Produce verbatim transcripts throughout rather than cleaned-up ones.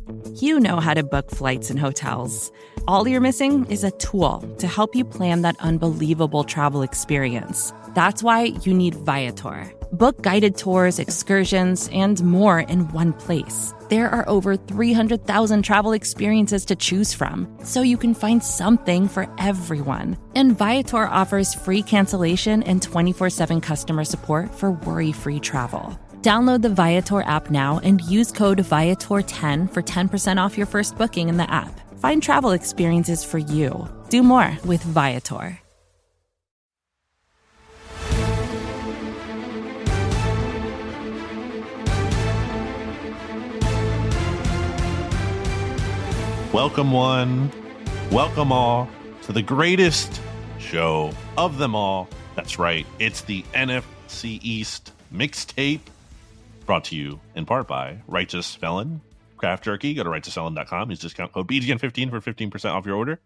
You know how to book flights and hotels. All you're missing is a tool to help you plan that unbelievable travel experience. That's why you need Viator. Book guided tours, excursions, and more in one place. There are over three hundred thousand travel experiences to choose from, so you can find something for everyone. And Viator offers free cancellation and twenty-four seven customer support for worry-free travel. Download the Viator app now and use code Viator ten for ten percent off your first booking in the app. Find travel experiences for you. Do more with Viator. Welcome one, welcome all to the greatest show of them all. That's right, it's the N F C East mixtape, brought to you in part by Righteous Felon Craft Jerky. Go to righteous felon dot com. Use discount code B G N fifteen for fifteen percent off your order.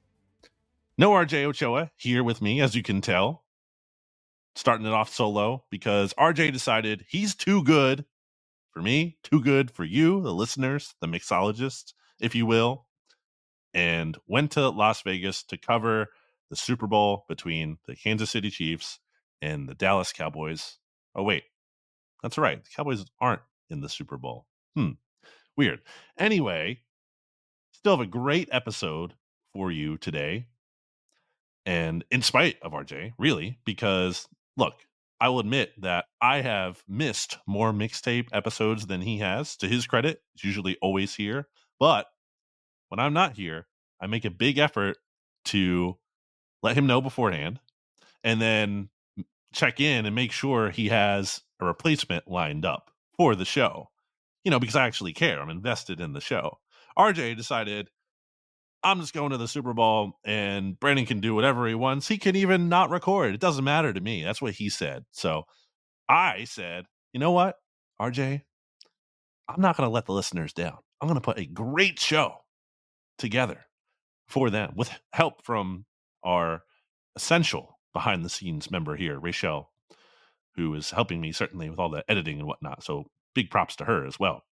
No R J Ochoa here with me, as you can tell. Starting it off solo because R J decided he's too good for me, too good for you, the listeners, the mixologists, if you will, and went to Las Vegas to cover the Super Bowl between the Kansas City Chiefs and the Dallas Cowboys. Oh, wait. That's right. The Cowboys aren't in the Super Bowl. Hmm. Weird. Anyway, still have a great episode for you today. And in spite of R J, really, because, look, I will admit that I have missed more mixtape episodes than he has. To his credit, he's usually always here. But when I'm not here, I make a big effort to let him know beforehand and then check in and make sure he has a replacement lined up for the show. You know, because I actually care. I'm invested in the show. R J decided, I'm just going to the Super Bowl and Brandon can do whatever he wants. He can even not record. It doesn't matter to me. That's what he said. So I said, you know what, R J, I'm not going to let the listeners down. I'm going to put a great show together for them with help from our essential behind the scenes member here, Rachel, who is helping me certainly with all the editing and whatnot. So big props to her as well.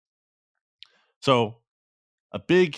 So a big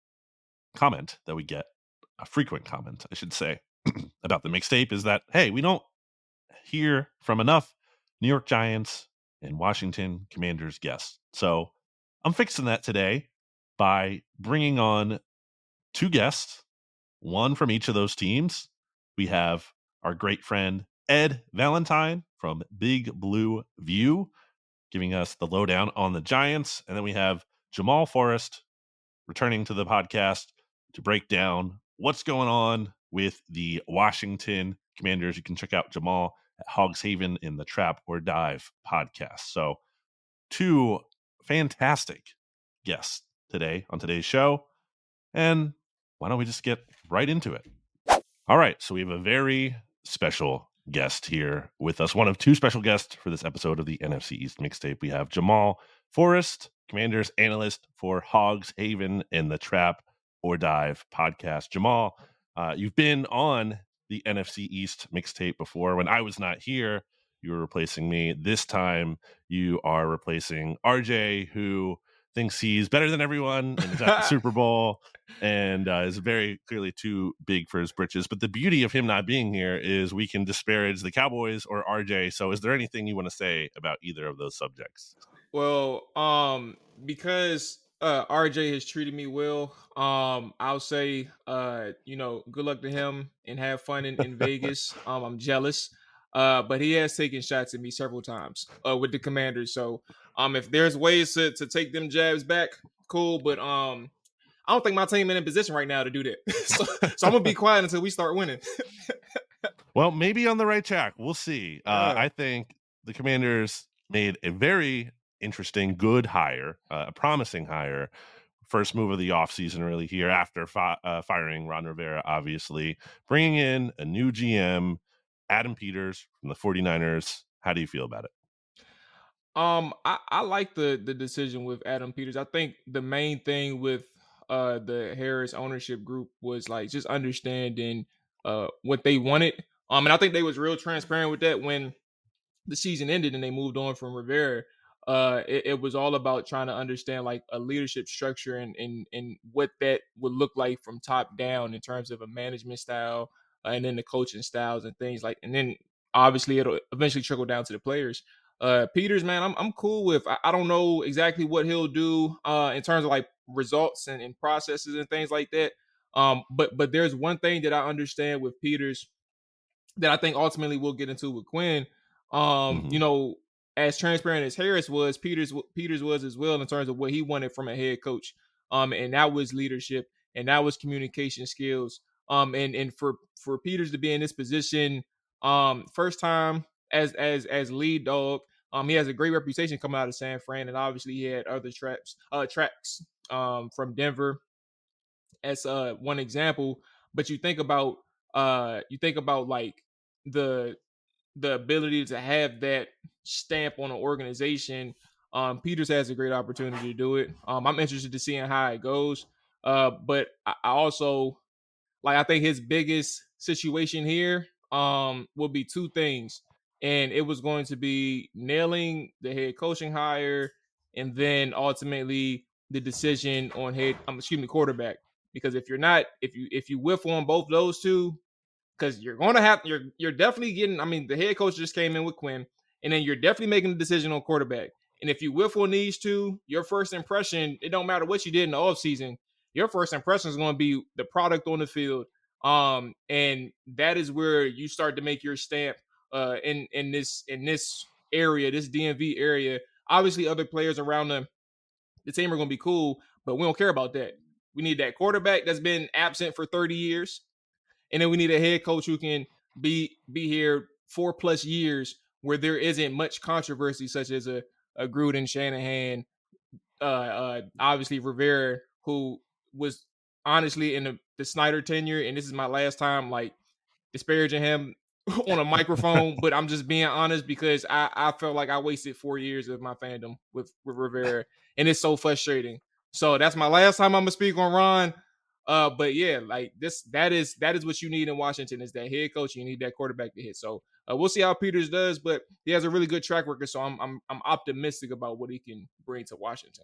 comment that we get, a frequent comment, I should say, about the mixtape is that, hey, we don't hear from enough New York Giants and Washington Commanders guests. So I'm fixing that today by bringing on two guests, one from each of those teams. We have our great friend Ed Valentine from Big Blue View giving us the lowdown on the Giants. And then we have Jamal Forrest returning to the podcast to break down what's going on with the Washington Commanders. You can check out Jamal at Hogs Haven in the Trap or Dive podcast. So two fantastic guests today on today's show. And why don't we just get right into it? All right. So we have a very special guest here with us. One of two special guests for this episode of the N F C East mixtape. We have Jamal Forrest, Commanders analyst for Hogs Haven in the Trap or Dive podcast. Jamal, uh, you've been on the N F C East mixtape before. When I was not here, you were replacing me. This time you are replacing R J, who thinks he's better than everyone and is at the Super Bowl and uh, is very clearly too big for his britches. But the beauty of him not being here is we can disparage the Cowboys or R J. So is there anything you want to say about either of those subjects? Well, um, because uh, R J has treated me well, um, I'll say, uh, you know, good luck to him and have fun in, in Vegas. Um, I'm jealous, uh, but he has taken shots at me several times uh, with the Commanders. So um, if there's ways to, to take them jabs back, cool. But um, I don't think my team in a position right now to do that. so, so I'm going to be quiet until we start winning. Well, maybe on the right track. We'll see. Uh, Yeah. I think the Commanders made a very interesting, good hire, uh, a promising hire. First move of the offseason really here after fi- uh, firing Ron Rivera, obviously. Bringing in a new G M, Adam Peters from the 49ers. How do you feel about it? Um, I, I like the the decision with Adam Peters. I think the main thing with uh the Harris ownership group was like just understanding uh what they wanted. Um, and I think they was real transparent with that when the season ended and they moved on from Rivera. uh, it, it was all about trying to understand like a leadership structure and, and, and what that would look like from top down in terms of a management style, uh, and then the coaching styles and things like, and then obviously it'll eventually trickle down to the players. Uh, Peters, man, I'm I'm cool with. I, I don't know exactly what he'll do uh, in terms of like results and, and processes and things like that. Um, but but there's one thing that I understand with Peters that I think ultimately we'll get into with Quinn. Um, Mm-hmm. you know, as transparent as Harris was, Peters Peters was as well in terms of what he wanted from a head coach. Um, and that was leadership, and that was communication skills. Um, and and for for Peters to be in this position, um, first time as as as lead dog. Um, he has a great reputation coming out of San Fran, and obviously he had other traps, uh, tracks, um, from Denver as uh one example. But you think about uh you think about like the the ability to have that stamp on an organization. Um, Peters has a great opportunity to do it. Um, I'm interested to seeing how it goes. Uh, but I, I also like I think his biggest situation here um will be two things. And it was going to be nailing the head coaching hire and then ultimately the decision on head um, excuse me, quarterback. Because if you're not, if you if you whiff on both those two, because you're going to have you're you're definitely getting. I mean, the head coach just came in with Quinn, and then you're definitely making the decision on quarterback. And if you whiff on these two, your first impression, it don't matter what you did in the offseason, your first impression is going to be the product on the field. Um, and that is where you start to make your stamp uh in in this in this area, this D M V area. Obviously, other players around the the team are going to be cool, but we don't care about that. We need that quarterback that's been absent for thirty years. And then we need a head coach who can be be here four plus years where there isn't much controversy, such as a, a Gruden, Shanahan, uh, uh, obviously Rivera, who was honestly in the, the Snyder tenure. And this is my last time like disparaging him on a microphone, but I'm just being honest because I, I felt like I wasted four years of my fandom with, with Rivera, and it's so frustrating. So that's my last time I'm gonna speak on Ron. Uh, but yeah, like this, that is that is what you need in Washington is that head coach. You need that quarterback to hit. So uh, we'll see how Peters does, but he has a really good track record. So I'm I'm I'm optimistic about what he can bring to Washington.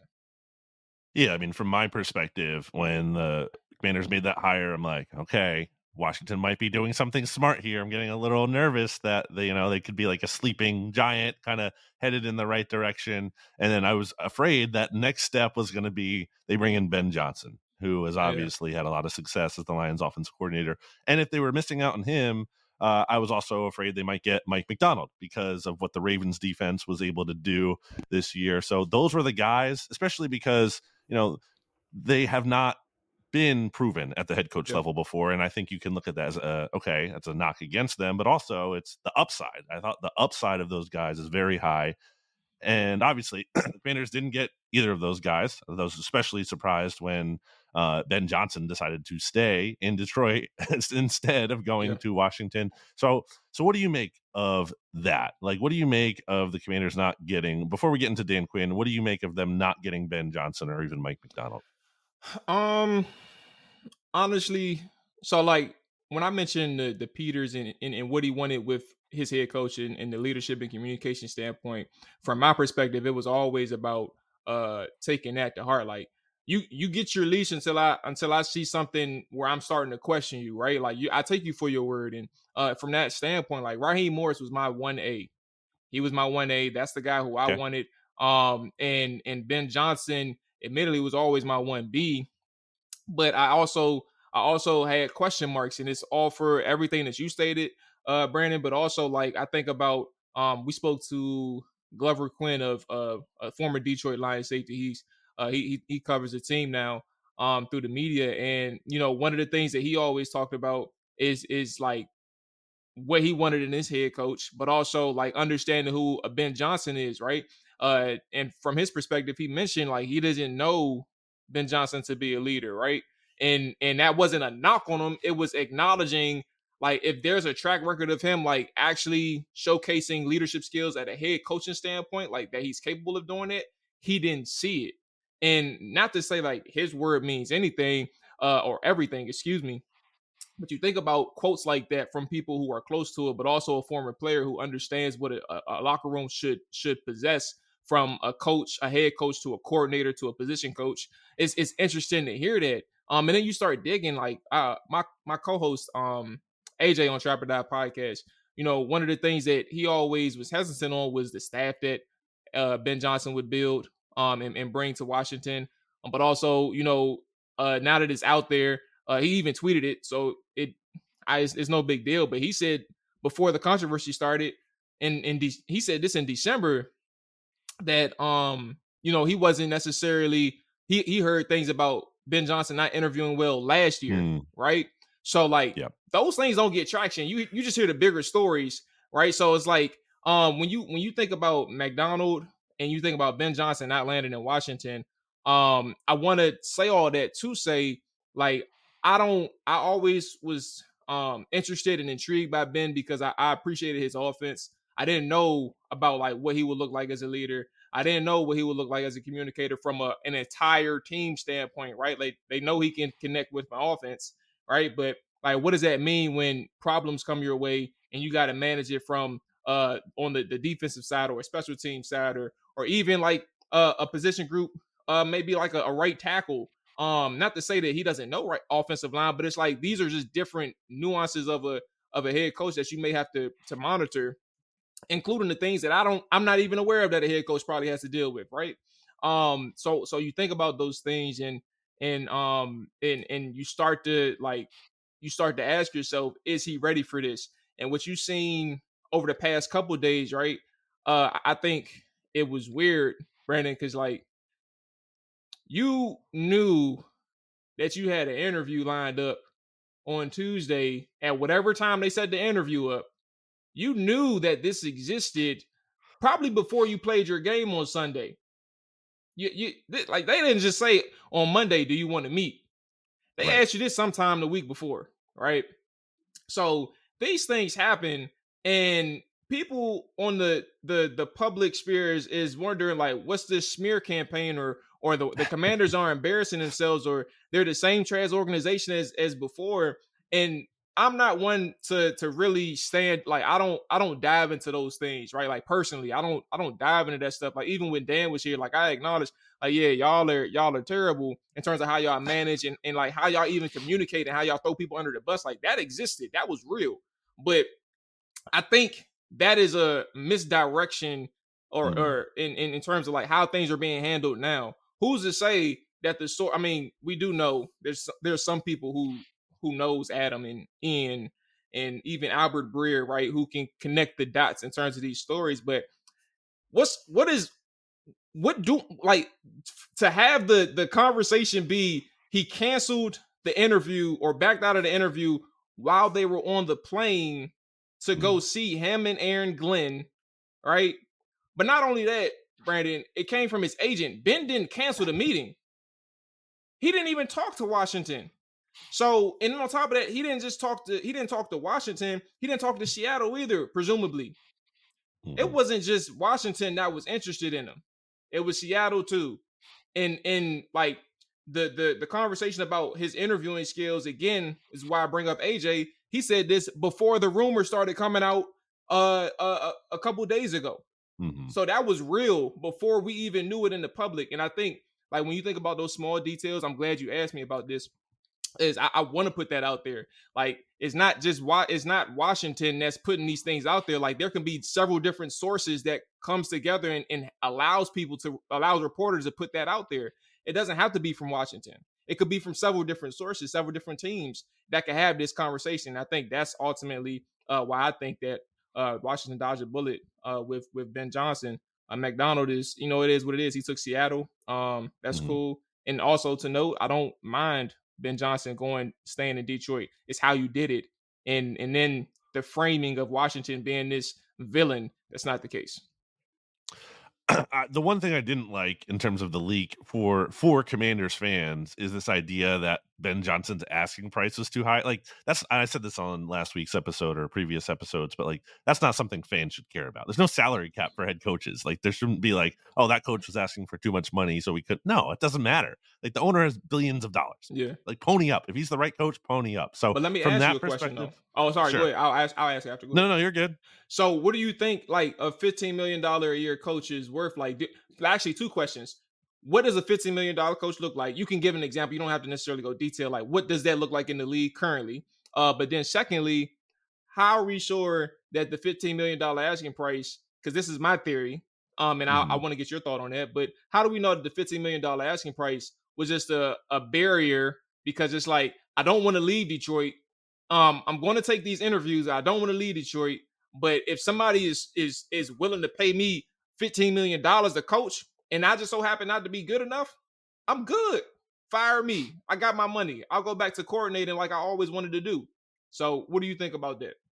Yeah, I mean, from my perspective, when the Commanders made that hire, I'm like, okay, Washington might be doing something smart here. I'm getting a little nervous that they, you know, they could be like a sleeping giant, kind of headed in the right direction. And then I was afraid that next step was going to be they bring in Ben Johnson, who has obviously yeah. had a lot of success as the Lions offensive coordinator. And if they were missing out on him, uh, I was also afraid they might get Mike Macdonald because of what the Ravens defense was able to do this year. So those were the guys, especially because, you know, they have not been proven at the head coach yeah. level before. And I think you can look at that as a, okay, that's a knock against them, but also it's the upside. I thought the upside of those guys is very high. And obviously, the Commanders didn't get either of those guys. I was especially surprised when uh, Ben Johnson decided to stay in Detroit instead of going yeah. to Washington. So, so what do you make of that? Like, what do you make of the Commanders not getting, before we get into Dan Quinn, what do you make of them not getting Ben Johnson or even Mike Macdonald? Um, honestly, so like when I mentioned the, the Peters and, and, and what he wanted with his head coach and, and the leadership and communication standpoint, from my perspective, it was always about uh taking that to heart. Like you you get your leash until I until I see something where I'm starting to question you, right? Like you I take you for your word. And uh from that standpoint, like Raheem Morris was my one A. He was my one A. That's the guy who I okay. wanted. Um and and Ben Johnson admittedly was always my one B. But I also I also had question marks, and it's all for everything that you stated, uh, Brandon. But also, like I think about, um, we spoke to Glover Quinn of uh, a former Detroit Lions safety. He's uh, he he covers the team now um, through the media, and you know one of the things that he always talked about is is like what he wanted in his head coach, but also like understanding who a Ben Johnson is, right? Uh, and from his perspective, he mentioned like he doesn't know Ben Johnson to be a leader, right? And and that wasn't a knock on him. It was acknowledging like if there's a track record of him like actually showcasing leadership skills at a head coaching standpoint, like that he's capable of doing it, he didn't see it. And not to say like his word means anything uh, or everything, excuse me. But you think about quotes like that from people who are close to it, but also a former player who understands what a, a locker room should should possess from a coach, a head coach, to a coordinator, to a position coach. It's it's interesting to hear that. Um, and then you start digging, like uh, my my co-host um A J on Trap or Die podcast. You know, one of the things that he always was hesitant on was the staff that uh, Ben Johnson would build um and, and bring to Washington. Um, but also, you know, uh, now that it's out there, uh, he even tweeted it, so it I, it's, it's no big deal. But he said before the controversy started, in in De- he said this in December, that um you know he wasn't necessarily he he heard things about Ben Johnson not interviewing well last year, mm. right? So like yep. those things don't get traction. You you just hear the bigger stories, right? So it's like um when you when you think about McDonald and you think about Ben Johnson not landing in Washington, um I want to say all that to say, like, I don't I always was um interested and intrigued by Ben because I, I appreciated his offense. I didn't know about like what he would look like as a leader. I didn't know what he would look like as a communicator from a, an entire team standpoint, right? Like they know he can connect with my offense, right? But like, what does that mean when problems come your way and you got to manage it from uh on the, the defensive side or a special team side, or or even like uh, a position group, uh maybe like a, a right tackle. Um, not to say that he doesn't know right offensive line, but it's like these are just different nuances of a of a head coach that you may have to to monitor, including the things that I don't, I'm not even aware of that a head coach probably has to deal with, right? Um, so so you think about those things and and um and and you start to like you start to ask yourself, is he ready for this? And what you've seen over the past couple of days, right? Uh, I think it was weird, Brandon, because like you knew that you had an interview lined up on Tuesday at whatever time they set the interview up. You knew that this existed probably before you played your game on Sunday. You, you like they didn't just say on Monday, do you want to meet? They right. asked you this sometime the week before, right? So these things happen, and people on the the the public sphere is, is wondering like, what's this smear campaign, or or the, the Commanders are embarrassing themselves, or they're the same trash organization as as before. And I'm not one to to really stand like I don't I don't dive into those things, right? Like personally, I don't I don't dive into that stuff. Like even when Dan was here, like I acknowledge, like yeah, y'all are y'all are terrible in terms of how y'all manage and, and like how y'all even communicate and how y'all throw people under the bus. Like that existed, that was real. But I think that is a misdirection, or mm. or in, in in terms of like how things are being handled now. Who's to say that the sort? I mean, we do know there's there's some people who. who knows Adam and Ian and even Albert Breer, right, who can connect the dots in terms of these stories. But what's what is what do like to have the the conversation be he canceled the interview or backed out of the interview while they were on the plane to go see him and Aaron Glenn, right? But not only that, Brandon, it came from his agent. Ben didn't cancel the meeting. He didn't even talk to Washington. So, and on top of that, he didn't just talk to, he didn't talk to Washington. He didn't talk to Seattle either, presumably. Mm-hmm. It wasn't just Washington that was interested in him. It was Seattle too. And, and like the, the, the conversation about his interviewing skills, again, is why I bring up A J. He said this before the rumors started coming out uh, uh, a couple days ago. Mm-hmm. So that was real before we even knew it in the public. And I think like when you think about those small details, I'm glad you asked me about this. Is I, I want to put that out there. Like it's not just why it's not Washington that's putting these things out there. Like there can be several different sources that comes together and, and allows people to allows reporters to put that out there. It doesn't have to be from Washington. It could be from several different sources, several different teams that can have this conversation. I think that's ultimately uh, why I think that uh, Washington dodged a bullet uh, with with Ben Johnson. Uh, McDonald is, you know, it is what it is. He took Seattle. Um, that's mm-hmm. cool. And also to note, I don't mind Ben Johnson going, staying in Detroit. It's how you did it. And and then the framing of Washington being this villain, that's not the case. Uh, the one thing I didn't like in terms of the leak for for Commanders fans is this idea that Ben Johnson's asking price was too high. Like that's, I said this on last week's episode or previous episodes, but like that's not something fans should care about. There's no salary cap for head coaches. Like there shouldn't be like, oh, that coach was asking for too much money, so we could. No, it doesn't matter. Like the owner has billions of dollars. Yeah, like pony up. If he's the right coach, pony up. So, but let me from ask that you a question. Though. Oh, sorry. Sure. Go ahead. I'll ask. I'll ask after. Go no, no, no, you're good. So, what do you think? Like a fifteen million dollar a year coach is worth? Like, actually, two questions. What does a fifteen million dollar coach look like? You can give an example. You don't have to necessarily go detail. Like, what does that look like in the league currently? Uh, but then secondly, how are we sure that the fifteen million dollar asking price, because this is my theory, um, and mm-hmm. I, I want to get your thought on that, but how do we know that the fifteen million dollar asking price was just a, a barrier? Because it's like, I don't want to leave Detroit. Um, I'm going to take these interviews. I don't want to leave Detroit. But if somebody is is is willing to pay me fifteen million dollars to coach, and I just so happen not to be good enough, I'm good. Fire me. I got my money. I'll go back to coordinating like I always wanted to do. So what do you think about that?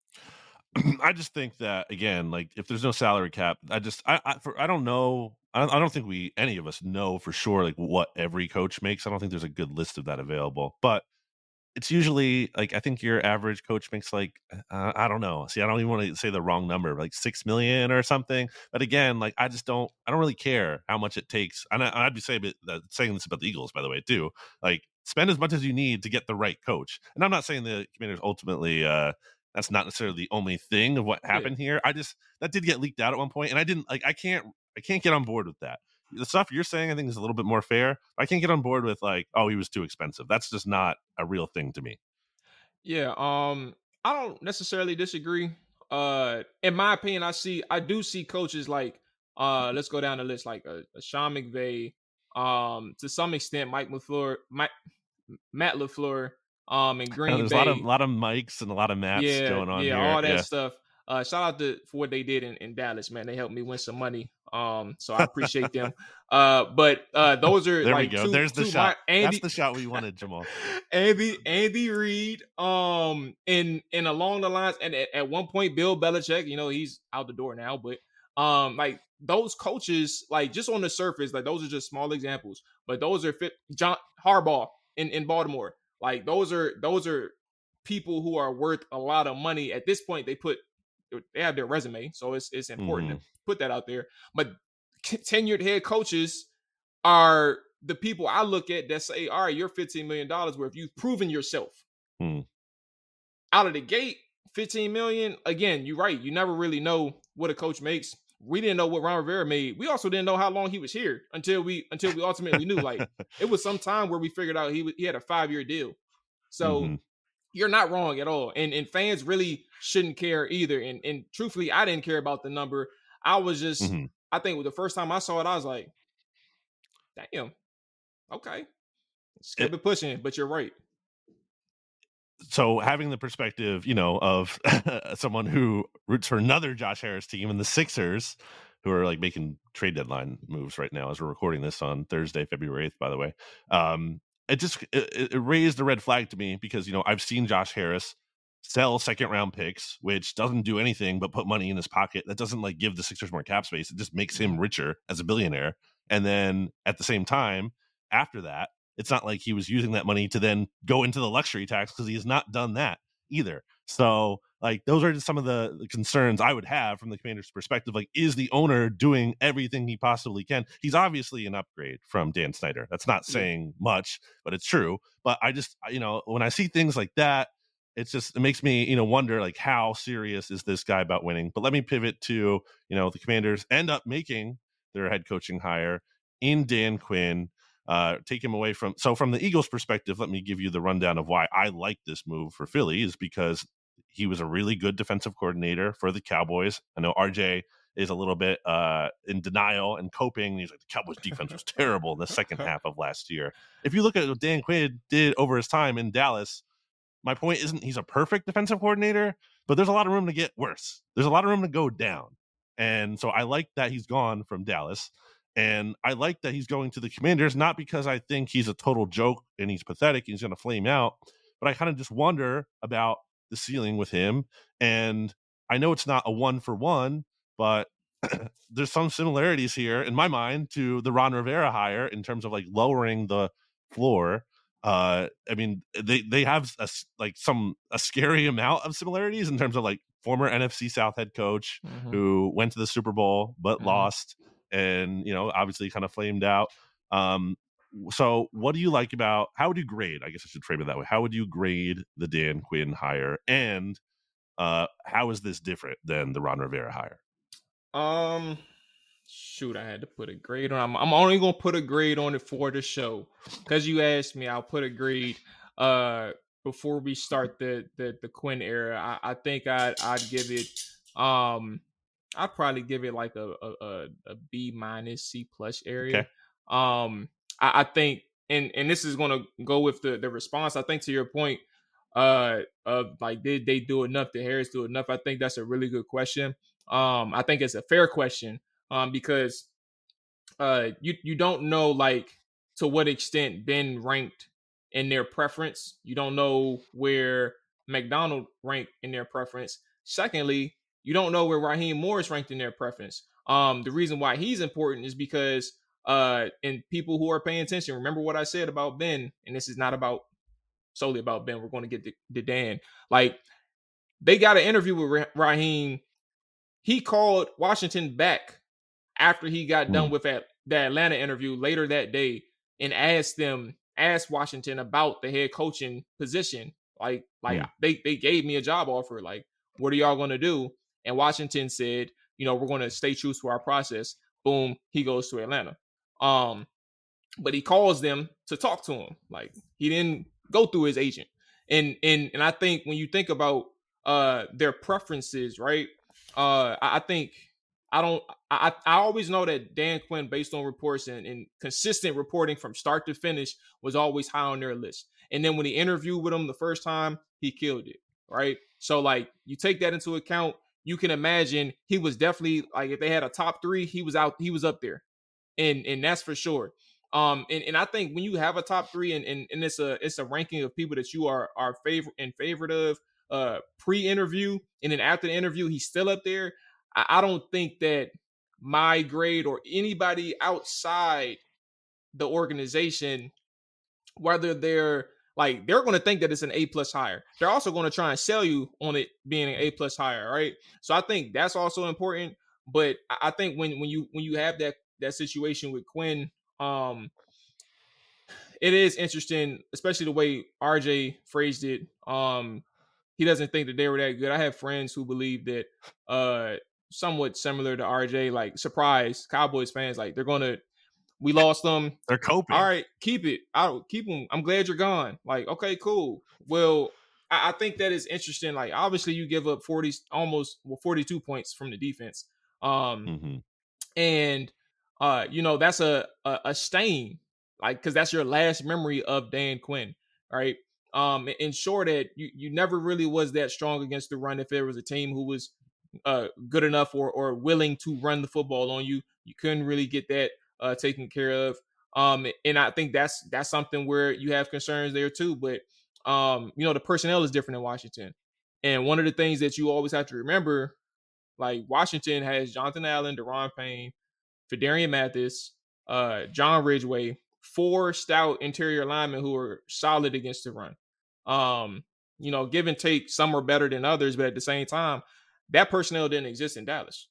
I just think that, again, like if there's no salary cap, I just, I I, for, I don't know. I don't, I don't think we, any of us know for sure, like what every coach makes. I don't think there's a good list of that available, but it's usually like, I think your average coach makes like, uh, I don't know. See, I don't even want to say the wrong number, like six million or something. But again, like, I just don't, I don't really care how much it takes. And I, I'd be saying, saying this about the Eagles, by the way, too. Like, spend as much as you need to get the right coach. And I'm not saying the Commanders ultimately, uh, that's not necessarily the only thing of what happened yeah. here. I just, that did get leaked out at one point, and I didn't, like, I can't, I can't get on board with that. The stuff you're saying, I think, is a little bit more fair. I can't get on board with like, oh, he was too expensive. That's just not a real thing to me. Yeah, um, I don't necessarily disagree. Uh, in my opinion, I see, I do see coaches like, uh, let's go down the list, like a, a Sean McVay, um, to some extent, Mike LaFleur, Mike, Matt LaFleur, um, and Green There's Bay. There's a lot of, lot of mics and a lot of Matts yeah, going on yeah, here. all that yeah. stuff. Uh, shout out to for what they did in, in Dallas, man. They helped me win some money. Um, so I appreciate them. Uh, but uh, those are there like we go. Two, There's the two shot. My, Andy, That's the shot we wanted, Jamal. Andy Andy Reid. Um, in in along the lines, and at, at one point, Bill Belichick. You know, he's out the door now, but um, like those coaches, like just on the surface, like those are just small examples. But those are fit. John Harbaugh in in Baltimore. Like those are those are people who are worth a lot of money. At this point, they put. They have their resume, so it's it's important mm-hmm. to put that out there. But tenured head coaches are the people I look at that say, all right, you're fifteen million dollars worth. You've proven yourself. Mm. Out of the gate, fifteen million dollars, again, you're right. You never really know what a coach makes. We didn't know what Ron Rivera made. We also didn't know how long he was here until we until we ultimately knew. Like it was some time where we figured out he, he had a five-year deal. So mm-hmm. You're not wrong at all. And and fans really shouldn't care either. And and truthfully, I didn't care about the number. I was just, mm-hmm. I think the first time I saw it, I was like, damn, okay. Let's keep it pushing, but you're right. So having the perspective, you know, of someone who roots for another Josh Harris team and the Sixers, who are like making trade deadline moves right now as we're recording this on Thursday, February eighth, by the way. Um, It just it, it raised a red flag to me because, you know, I've seen Josh Harris sell second round picks, which doesn't do anything but put money in his pocket. That doesn't like give the Sixers more cap space. It just makes him richer as a billionaire. And then at the same time, after that, it's not like he was using that money to then go into the luxury tax because he has not done that either. So like those are just some of the, the concerns I would have from the Commander's perspective. Like, is the owner doing everything he possibly can? He's obviously an upgrade from Dan Snyder. That's not saying much, but it's true. But I just, you know, when I see things like that, it's just, it makes me, you know, wonder like how serious is this guy about winning? But let me pivot to, you know, the Commanders end up making their head coaching hire in Dan Quinn. Uh, take him away from, so from the Eagles perspective, let me give you the rundown of why I like this move for Philly is because he was a really good defensive coordinator for the Cowboys. I know R J is a little bit uh, in denial and coping. He's like, the Cowboys defense was terrible in the second half of last year. If you look at what Dan Quinn did over his time in Dallas, my point isn't he's a perfect defensive coordinator, but there's a lot of room to get worse. There's a lot of room to go down. And so I like that he's gone from Dallas. And I like that he's going to the Commanders, not because I think he's a total joke and he's pathetic and he's going to flame out, but I kind of just wonder about the ceiling with him. And I know it's not a one for one, but there's some similarities here in my mind to the Ron Rivera hire in terms of like lowering the floor. Uh, I mean, they they have a, like some a scary amount of similarities in terms of like former N F C South head coach mm-hmm. who went to the Super Bowl but mm-hmm. lost, and you know obviously kind of flamed out. Um, so what do you like about? How would you grade? I guess I should frame it that way. How would you grade the Dan Quinn hire, and uh, how is this different than the Ron Rivera hire? Um. Shoot, I had to put a grade on. I'm, I'm only gonna put a grade on it for the show because you asked me. I'll put a grade uh before we start the the, the Quinn era. I, I think I'd I'd give it um I'd probably give it like a a, a B minus C plus area. Okay. Um, I, I think and and this is gonna go with the the response. I think to your point uh of like did they do enough? Did Harris do enough? I think that's a really good question. Um, I think it's a fair question. Um, because uh, you you don't know like to what extent Ben ranked in their preference. You don't know where McDonald ranked in their preference. Secondly, you don't know where Raheem Morris ranked in their preference. Um, the reason why he's important is because uh, and people who are paying attention, remember what I said about Ben, and this is not about solely about Ben. We're going to get to, to Dan. Like they got an interview with Raheem. He called Washington back after he got done mm. with that, that Atlanta interview later that day and asked them, asked Washington about the head coaching position. Like, like mm. they, they gave me a job offer. Like, what are y'all going to do? And Washington said, you know, we're going to stay true to our process. Boom. He goes to Atlanta. Um, but he calls them to talk to him. Like he didn't go through his agent. And, and, and I think when you think about uh, their preferences, right. Uh, I, I think, I don't. I I always know that Dan Quinn, based on reports and, and consistent reporting from start to finish, was always high on their list. And then when he interviewed with him the first time, he killed it. Right. So like you take that into account, you can imagine he was definitely like if they had a top three, he was out. He was up there, and and that's for sure. Um, and, and I think when you have a top three and, and and it's a it's a ranking of people that you are are favor in favorite of uh pre-interview, and then after the interview, he's still up there. I don't think that my grade or anybody outside the organization, whether they're like, they're going to think that it's an A plus hire. They're also going to try and sell you on it being an A plus hire. Right. So I think that's also important. But I think when, when you, when you have that, that situation with Quinn, um, it is interesting, especially the way R J phrased it. Um, he doesn't think that they were that good. I have friends who believe that, uh, somewhat similar to R J, like surprise Cowboys fans, like they're gonna, we lost them. They're coping. All right, keep it. I'll keep them. I'm glad you're gone. Like, okay, cool. Well, I, I think that is interesting. Like, obviously, you give up forty, almost well, forty-two points from the defense, um, mm-hmm. and uh, you know that's a a, a stain, like because that's your last memory of Dan Quinn, right? Um, ensure that you you never really was that strong against the run. If there was a team who was uh good enough or or willing to run the football on you, you couldn't really get that uh taken care of. Um and I think that's that's something where you have concerns there too. But um, you know, the personnel is different in Washington. And one of the things that you always have to remember, like Washington has Jonathan Allen, Daron Payne, Phidarian Mathis, uh, John Ridgeway, four stout interior linemen who are solid against the run. Um, you know, give and take, some are better than others, but at the same time, that personnel didn't exist in Dallas.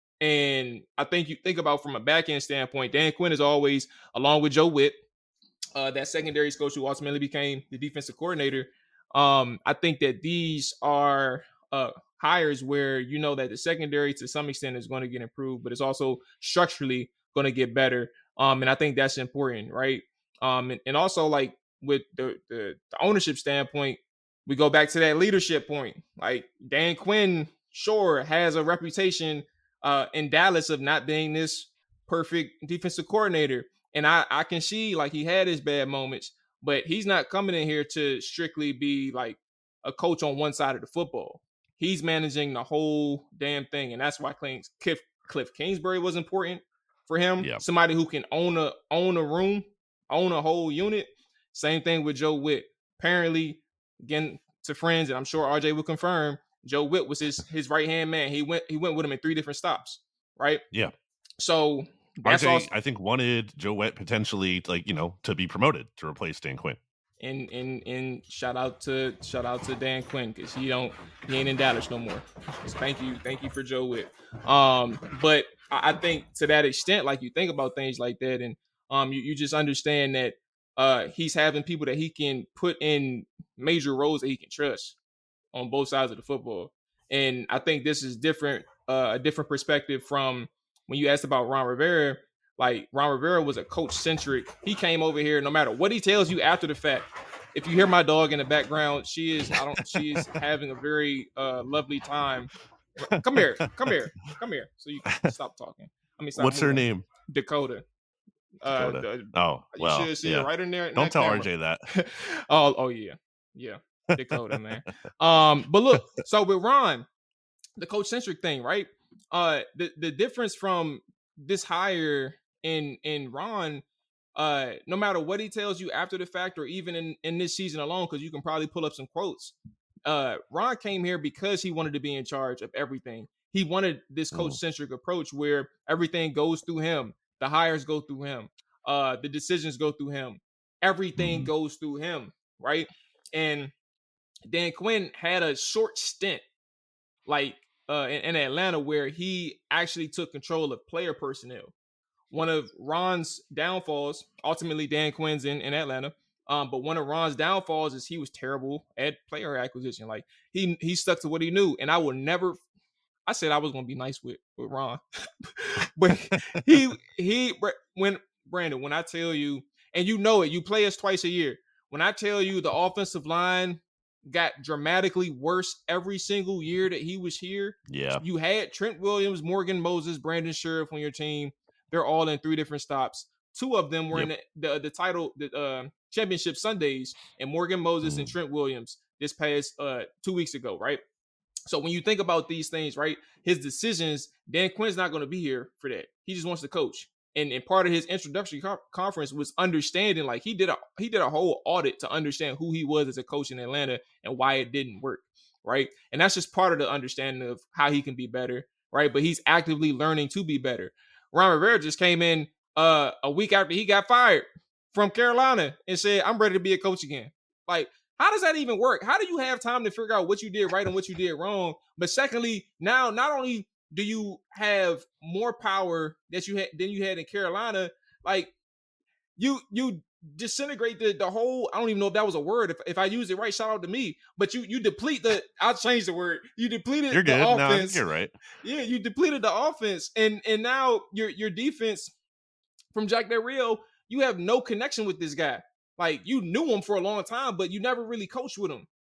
And I think you think about from a back end standpoint, Dan Quinn is always, along with Joe Witt, uh, that secondary coach who ultimately became the defensive coordinator. Um, I think that these are uh, hires where you know that the secondary to some extent is going to get improved, but it's also structurally going to get better. Um, and I think that's important, right? Um, and, and also like with the, the the ownership standpoint, we go back to that leadership point. Like Dan Quinn, sure, has a reputation uh, in Dallas of not being this perfect defensive coordinator. And I, I can see like he had his bad moments, but he's not coming in here to strictly be like a coach on one side of the football. He's managing the whole damn thing. And that's why Cliff, Cliff Kingsbury was important for him. Yep. Somebody who can own a own a room, own a whole unit. Same thing with Joe Witt. Apparently, again, to friends, and I'm sure R J will confirm, Joe Witt was his his right-hand man. He went he went with him in three different stops, right? Yeah. So that's R J, also, I think, wanted Joe Witt potentially, like, you know, to be promoted to replace Dan Quinn. And and and shout out to shout out to Dan Quinn because he don't he ain't in Dallas no more. So thank you, thank you for Joe Witt. Um, but I, I think to that extent, like you think about things like that, and um, you, you just understand that uh he's having people that he can put in major roles that he can trust on both sides of the football. And I think this is different, uh, a different perspective from when you asked about Ron Rivera. Like Ron Rivera was a coach centric. He came over here, no matter what he tells you after the fact. If you hear my dog in the background, she is I don't she is having a very uh, lovely time. Come here, come here, come here. So you can stop talking. I mean, stop what's moving. her name? Dakota. Uh, Dakota. Uh, oh, well, you should see yeah. it right in there. In don't that tell camera. R J that. oh, oh yeah, yeah, Dakota, man. Um, but look, so with Ron, the coach centric thing, right? Uh, the the difference from this hire in in Ron, uh, no matter what he tells you after the fact, or even in in this season alone, because you can probably pull up some quotes. Uh, Ron came here because he wanted to be in charge of everything. He wanted this coach centric approach where everything goes through him, the hires go through him, uh, the decisions go through him, everything mm-hmm. goes through him, right? And Dan Quinn had a short stint, like uh, in, in Atlanta, where he actually took control of player personnel. One of Ron's downfalls, ultimately Dan Quinn's in, in Atlanta, um, but one of Ron's downfalls is he was terrible at player acquisition. Like he he stuck to what he knew, and I will never. I said I was gonna be nice with with Ron, but he he when Brandon, when I tell you, and you know it, you play us twice a year. When I tell you the offensive line got dramatically worse every single year that he was here. Yeah, you had Trent Williams, Morgan Moses, Brandon Sheriff on your team. They're all in three different stops. Two of them were yep. in the, the the title the uh, championship Sundays, and Morgan Moses mm. and Trent Williams this past uh, two weeks ago, right? So when you think about these things, right, his decisions, Dan Quinn's not going to be here for that. He just wants to coach. And, and part of his introductory co- conference was understanding, like he did a he did a whole audit to understand who he was as a coach in Atlanta and why it didn't work, right? And that's just part of the understanding of how he can be better, right? But he's actively learning to be better. Ron Rivera just came in uh, a week after he got fired from Carolina and said, I'm ready to be a coach again. Like, how does that even work? How do you have time to figure out what you did right and what you did wrong? But secondly, now not only do you have more power that you had than you had in Carolina, like you you disintegrate the, the whole, I don't even know if that was a word. If, if I use it right, shout out to me. But you you deplete the, I'll change the word. You depleted you're good. the offense. No, I think you're right. Yeah, you depleted the offense. And and now your your defense from Jack Del Rio, you have no connection with this guy. Like, you knew him for a long time, but you never really coached with him.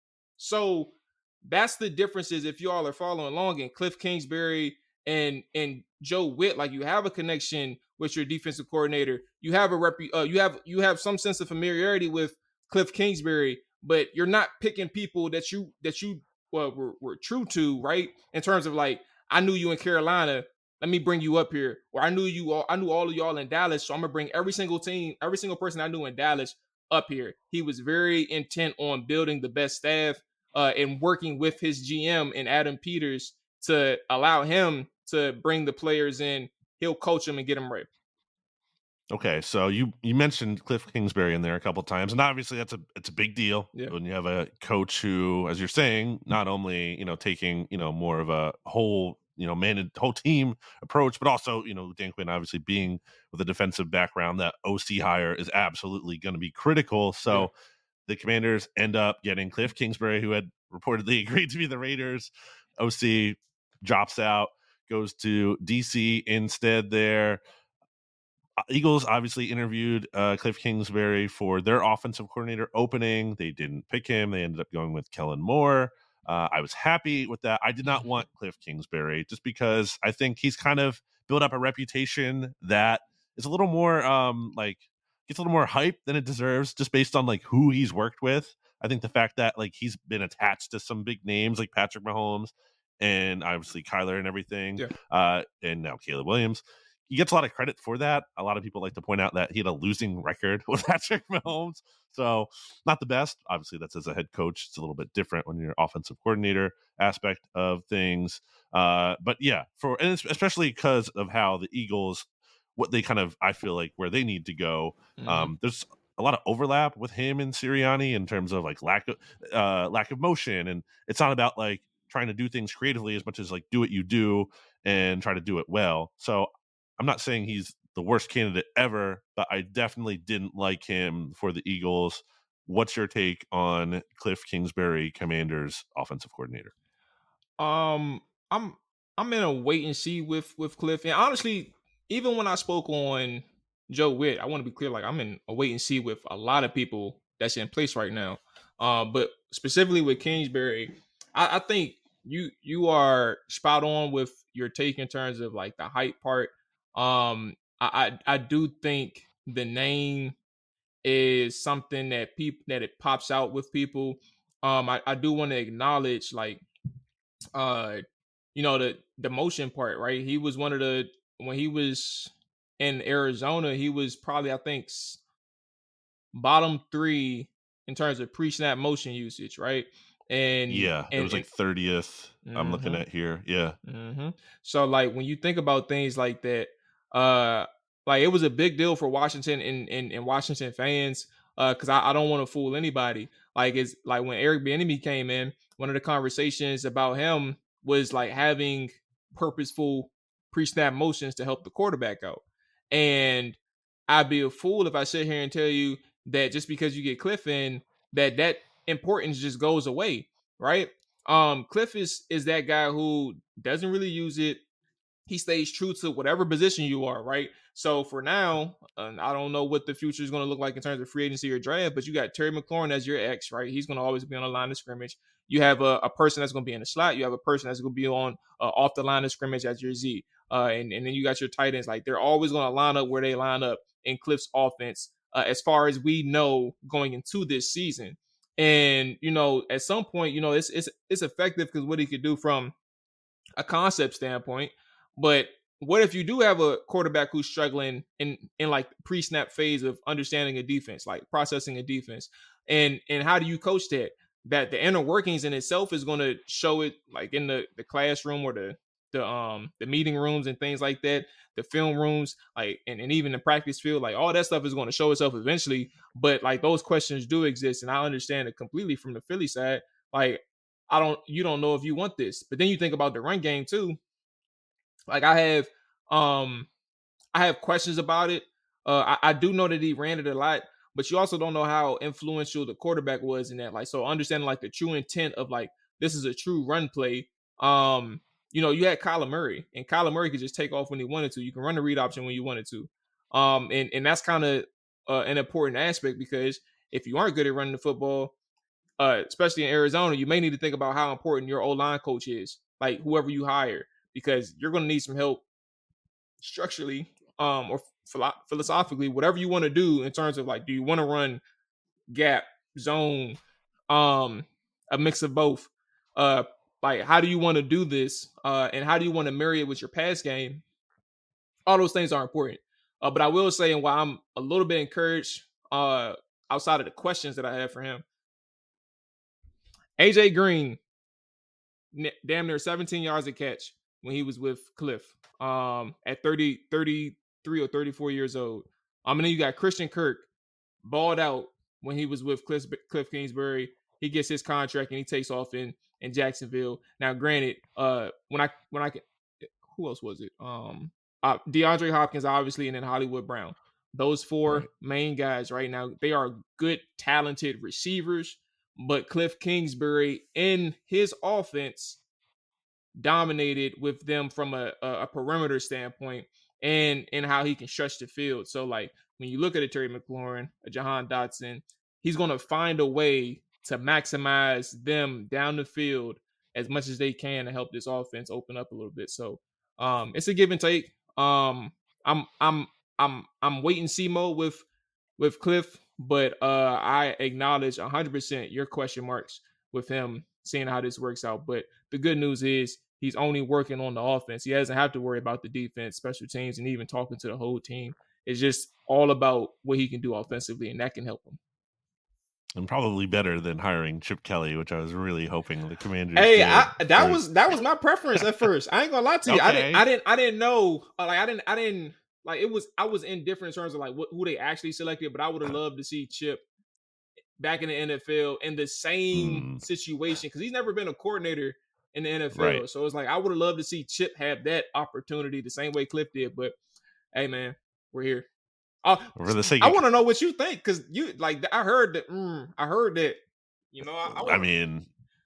So that's the differences if y'all are following along. And Cliff Kingsbury and and Joe Witt, like, you have a connection with your defensive coordinator. You have a rep, uh, you have you have some sense of familiarity with Cliff Kingsbury, but you're not picking people that you that you well, were, were true to, right? In terms of, like, I knew you in Carolina, let me bring you up here. Or I knew you all, I knew all of y'all in Dallas, so I'm gonna bring every single team, every single person I knew in Dallas up here. He was very intent on building the best staff uh, and working with his G M and Adam Peters to allow him to bring the players in. He'll coach them and get them right. Okay, so you you mentioned Cliff Kingsbury in there a couple of times, and obviously that's a it's a big deal yeah. when you have a coach who, as you're saying, not only you know taking you know more of a whole you know man whole team approach, but also you know Dan Quinn obviously being with a defensive background, that O C hire is absolutely going to be critical. So yeah. the Commanders end up getting Cliff Kingsbury, who had reportedly agreed to be the Raiders O C, drops out, goes to D C instead there. Eagles obviously interviewed uh, Cliff Kingsbury for their offensive coordinator opening. They didn't pick him. They ended up going with Kellen Moore. Uh, I was happy with that. I did not want Cliff Kingsbury just because I think he's kind of built up a reputation that is a little more um, like gets a little more hype than it deserves just based on like who he's worked with. I think the fact that like he's been attached to some big names like Patrick Mahomes and obviously Kyler and everything, yeah. uh, and now Caleb Williams. He gets a lot of credit for that. A lot of people like to point out that he had a losing record with Patrick Mahomes. So not the best. Obviously, that's as a head coach. It's a little bit different when you're offensive coordinator aspect of things. Uh, but yeah, for and especially because of how the Eagles, what they kind of, I feel like where they need to go. Mm-hmm. Um, there's a lot of overlap with him and Sirianni in terms of like lack of uh, lack of motion, and it's not about like trying to do things creatively as much as like do what you do and try to do it well. So I'm not saying he's the worst candidate ever, but I definitely didn't like him for the Eagles. What's your take on Cliff Kingsbury, Commanders offensive coordinator? Um, I'm I'm in a wait and see with with Cliff, and honestly, even when I spoke on Joe Witt, I want to be clear, like I'm in a wait and see with a lot of people that's in place right now. Uh, but specifically with Kingsbury, I, I think you you are spot on with your take in terms of like the hype part. Um, I I, I do think the name is something that people that it pops out with people. Um, I, I do want to acknowledge like uh you know the the motion part, right? He was one of the when he was in Arizona, he was probably I think bottom three in terms of pre-snap motion usage, right? And yeah, and, it was like thirtieth. Mm-hmm. I'm looking at here. Yeah. Mm-hmm. So like when you think about things like that, uh, like it was a big deal for Washington and and, and Washington fans, uh, because I, I don't want to fool anybody. Like it's like when Eric Bieniemy came in, one of the conversations about him was like having purposeful pre-snap motions to help the quarterback out. And I'd be a fool if I sit here and tell you that just because you get Cliff in, that that importance just goes away, right? Um, Cliff is is that guy who doesn't really use it. He stays true to whatever position you are, right? So for now, uh, I don't know what the future is going to look like in terms of free agency or draft, but you got Terry McLaurin as your ex, right? He's going to always be on the line of scrimmage. You have a, a person that's going to be in the slot. You have a person that's going to be on uh, off the line of scrimmage as your Z. Uh, and, and then you got your tight ends. Like they're always going to line up where they line up in Cliff's offense uh, as far as we know going into this season. And, you know, at some point, you know, it's it's it's effective because what he could do from a concept standpoint. But what if you do have a quarterback who's struggling in, in like pre-snap phase of understanding a defense, like processing a defense? And and how do you coach that? That the inner workings in itself is going to show it like in the, the classroom or the the um the meeting rooms and things like that, the film rooms, like and, and even the practice field, like all that stuff is going to show itself eventually. But like those questions do exist, and I understand it completely from the Philly side. Like I don't you don't know if you want this. But then you think about the run game too. Like I have um I have questions about it. Uh I, I do know that he ran it a lot, but you also don't know how influential the quarterback was in that. Like so understanding like the true intent of like this is a true run play. Um You know, you had Kyler Murray, and Kyler Murray could just take off when he wanted to. You can run the read option when you wanted to. Um, and, and that's kind of uh, an important aspect because if you aren't good at running the football, uh, especially in Arizona, you may need to think about how important your O-line coach is, like whoever you hire, because you're going to need some help structurally um, or philo- philosophically, whatever you want to do in terms of like, do you want to run gap, zone, um, a mix of both? Uh, Like, how do you want to do this? Uh, and how do you want to marry it with your pass game? All those things are important. Uh, but I will say, and while I'm a little bit encouraged uh, outside of the questions that I have for him, A J Green, damn near seventeen yards a catch when he was with Cliff um, at thirty, thirty-three or thirty-four years old. Um, and then you got Christian Kirk, balled out when he was with Cliff, Cliff Kingsbury. He gets his contract and he takes off in in Jacksonville. Now, granted, uh, when I when I who else was it? Um, uh, DeAndre Hopkins, obviously, and then Hollywood Brown. Those four right. main guys right now, they are good, talented receivers. But Cliff Kingsbury in his offense dominated with them from a, a, a perimeter standpoint and and how he can stretch the field. So, like when you look at a Terry McLaurin, a Jahan Dotson, he's going to find a way to maximize them down the field as much as they can to help this offense open up a little bit. So um, it's a give and take. Um, I'm I'm I'm I'm wait and see mode with with Cliff, but uh, I acknowledge one hundred percent your question marks with him, seeing how this works out. But the good news is he's only working on the offense. He doesn't have to worry about the defense, special teams, and even talking to the whole team. It's just all about what he can do offensively, and that can help him. And probably better than hiring Chip Kelly, which I was really hoping the Commanders. Hey, I, that for... was that was my preference at first. I ain't gonna lie to you. Okay. I didn't I didn't I didn't know. Like I didn't I didn't like it was I was indifferent in terms of like what, who they actually selected, but I would have loved to see Chip back in the N F L in the same Mm, situation because he's never been a coordinator in the N F L. right. So it's like I would have loved to see Chip have that opportunity the same way Cliff did. But hey, man, we're here. Uh, For the sake I of, want to know what you think because you like I heard that. Mm, I heard that. You know, I, I, I wanna, mean,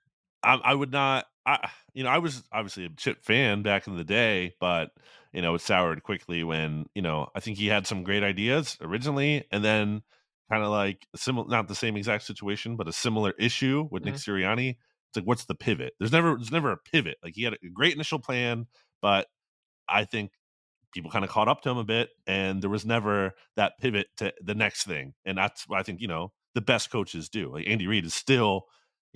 I, I would not. I you know I was obviously a Chip fan back in the day, but you know it soured quickly when you know I think he had some great ideas originally, and then kind of like similar, not the same exact situation, but a similar issue with Nick mm, Sirianni. It's like, what's the pivot? There's never there's never a pivot. Like he had a great initial plan, but I think people kind of caught up to him a bit, and there was never that pivot to the next thing. And that's what I think, you know, the best coaches do. Like Andy Reid is still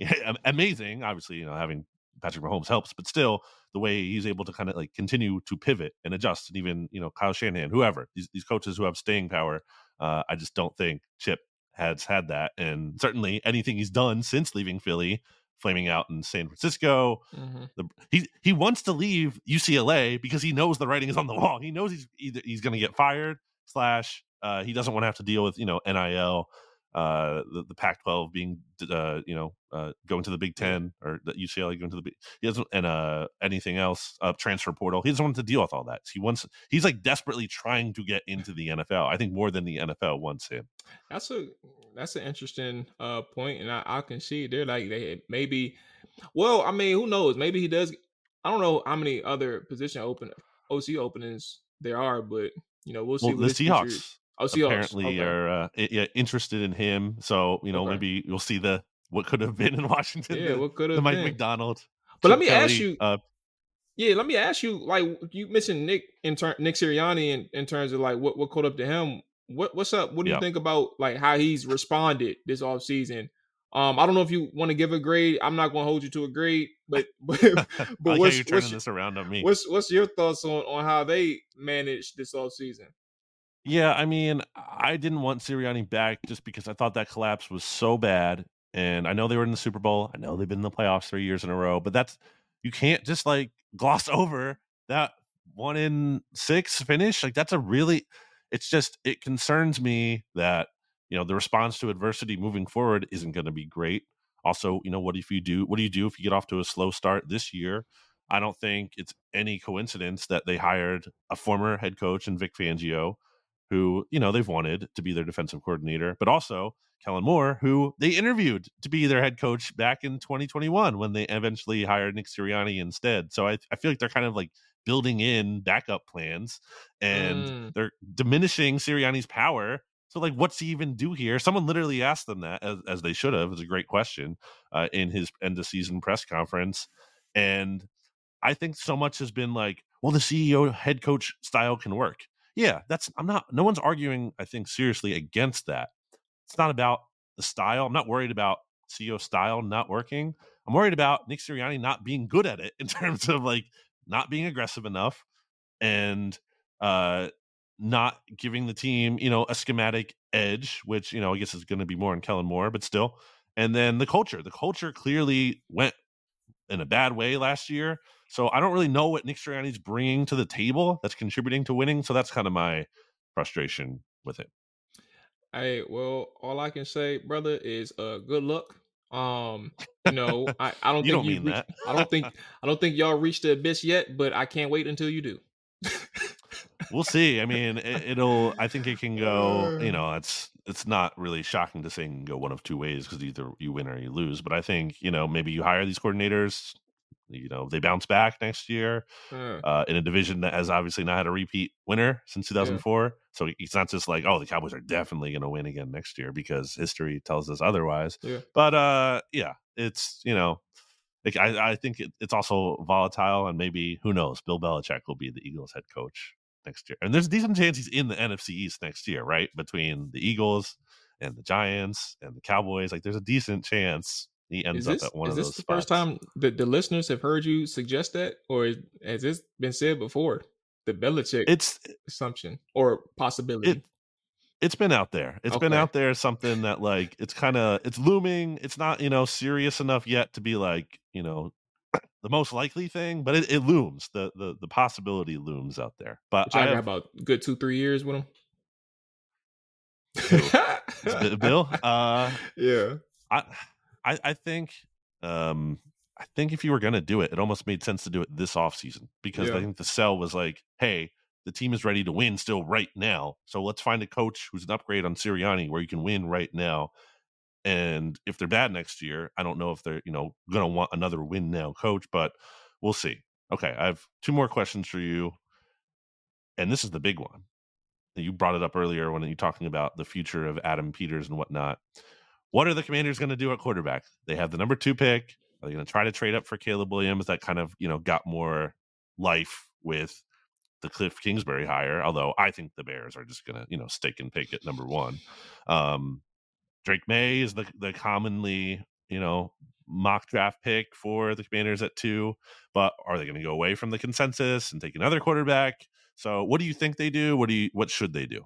amazing. Obviously, you know, having Patrick Mahomes helps, but still the way he's able to kind of like continue to pivot and adjust. And even, you know, Kyle Shanahan, whoever, these, these coaches who have staying power, uh, I just don't think Chip has had that. And certainly anything he's done since leaving Philly, flaming out in San Francisco. mm-hmm. The, he he wants to leave U C L A because he knows the writing is on the wall. He knows he's either he's going to get fired slash uh, he doesn't want to have to deal with you know N I L, uh, the, the Pac twelve being uh, you know uh, going to the Big Ten or the U C L A going to the Big. He doesn't and uh, anything else uh, transfer portal. He doesn't want to deal with all that. He wants he's like desperately trying to get into the N F L. I think more than the N F L wants him. That's a that's an interesting uh point, and I, I can see they're like they maybe. Well, I mean, who knows? Maybe he does. I don't know how many other position open O C openings there are, but you know, we'll see. Well, what the his future is. Seahawks Oh, Seahawks apparently okay. are uh, yeah, interested in him. So you know, Okay. maybe you'll see the what could have been in Washington. Yeah, the, what could the have Mike been. McDonald. But Chip let me Kelly, ask you. Uh, yeah, let me ask you. Like you mentioned Nick in ter- Nick Sirianni in, in terms of like what what caught up to him. What what's up? What do yeah. you think about like how he's responded this offseason? Um, I don't know if you want to give a grade. I'm not going to hold you to a grade, but but, I but like what's how you're turning what's, this around on me. what's what's your thoughts on on how they managed this offseason? Yeah, I mean, I didn't want Sirianni back just because I thought that collapse was so bad. And I know they were in the Super Bowl. I know they've been in the playoffs three years in a row, but that's you can't just like gloss over that one in six finish. Like that's a really, it's just it concerns me that you know the response to adversity moving forward isn't going to be great. Also, you know, what if you do? What do you do if you get off to a slow start this year? I don't think it's any coincidence that they hired a former head coach in Vic Fangio, who, you know, they've wanted to be their defensive coordinator, but also Kellen Moore, who they interviewed to be their head coach back in twenty twenty-one when they eventually hired Nick Sirianni instead. So I, I feel like they're kind of like building in backup plans and Mm. they're diminishing Sirianni's power. So like, what's he even do here? Someone literally asked them that, as, as they should have. It's a great question uh, in his end of season press conference. And I think so much has been like, well, the C E O head coach style can work. Yeah, that's I'm not no one's arguing, I think, seriously against that. It's not about the style. I'm not worried about C E O style not working. I'm worried about Nick Sirianni not being good at it in terms of like not being aggressive enough and uh not giving the team, you know, a schematic edge, which, you know, I guess is going to be more in Kellen Moore, but still. And then the culture. The culture clearly went in a bad way last year. So I don't really know what Nick Sirianni's bringing to the table that's contributing to winning. So that's kind of my frustration with it. Hey, well, all I can say, brother, is uh good luck. Um, you know, I, I don't You think don't you mean reached that. I don't think I don't think y'all reached the abyss yet, but I can't wait until you do. We'll see. I mean, it, it'll. I think it can go. You know, it's it's not really shocking to say it can go one of two ways because either you win or you lose. But I think you know maybe you hire these coordinators. You know, they bounce back next year Uh, uh, in a division that has obviously not had a repeat winner since two thousand four. yeah. So it's not just like, oh, the Cowboys are definitely going to win again next year because history tells us otherwise. Yeah. But uh, yeah, it's you know. Like I, I think it, it's also volatile, and maybe who knows? Bill Belichick will be the Eagles' head coach next year, and there's a decent chance he's in the N F C East next year, right? Between the Eagles and the Giants and the Cowboys, like there's a decent chance he ends Is this up at one is of this those the spots. first time that the listeners have heard you suggest that, or is, has this been said before? The Belichick It's assumption or possibility. it. It's been out there. It's been Okay. out there. Something that like it's kind of it's looming. It's not you know serious enough yet to be like you know the most likely thing, but it, it looms. The, the the possibility looms out there. But Y'all I got have about good two, three years with him. Who? Bill. Uh, yeah, I, I I think um I think if you were gonna do it, it almost made sense to do it this offseason because yeah. I think the sell was like, hey, the team is ready to win still right now. So let's find a coach who's an upgrade on Sirianni where you can win right now. And if they're bad next year, I don't know if they're, you know, gonna want another win now coach, but we'll see. Okay, I have two more questions for you. And this is the big one. You brought it up earlier when you talking about the future of Adam Peters and whatnot. What are the Commanders going to do at quarterback? They have the number two pick. Are they going to try to trade up for Caleb Williams? That kind of, you know, got more life with the Cliff Kingsbury hire. Although I think the Bears are just going to, you know, stake and pick at number one. Um, Drake May is the the commonly, you know, mock draft pick for the Commanders at two. But are they going to go away from the consensus and take another quarterback? So, what do you think they do? What do you? What should they do?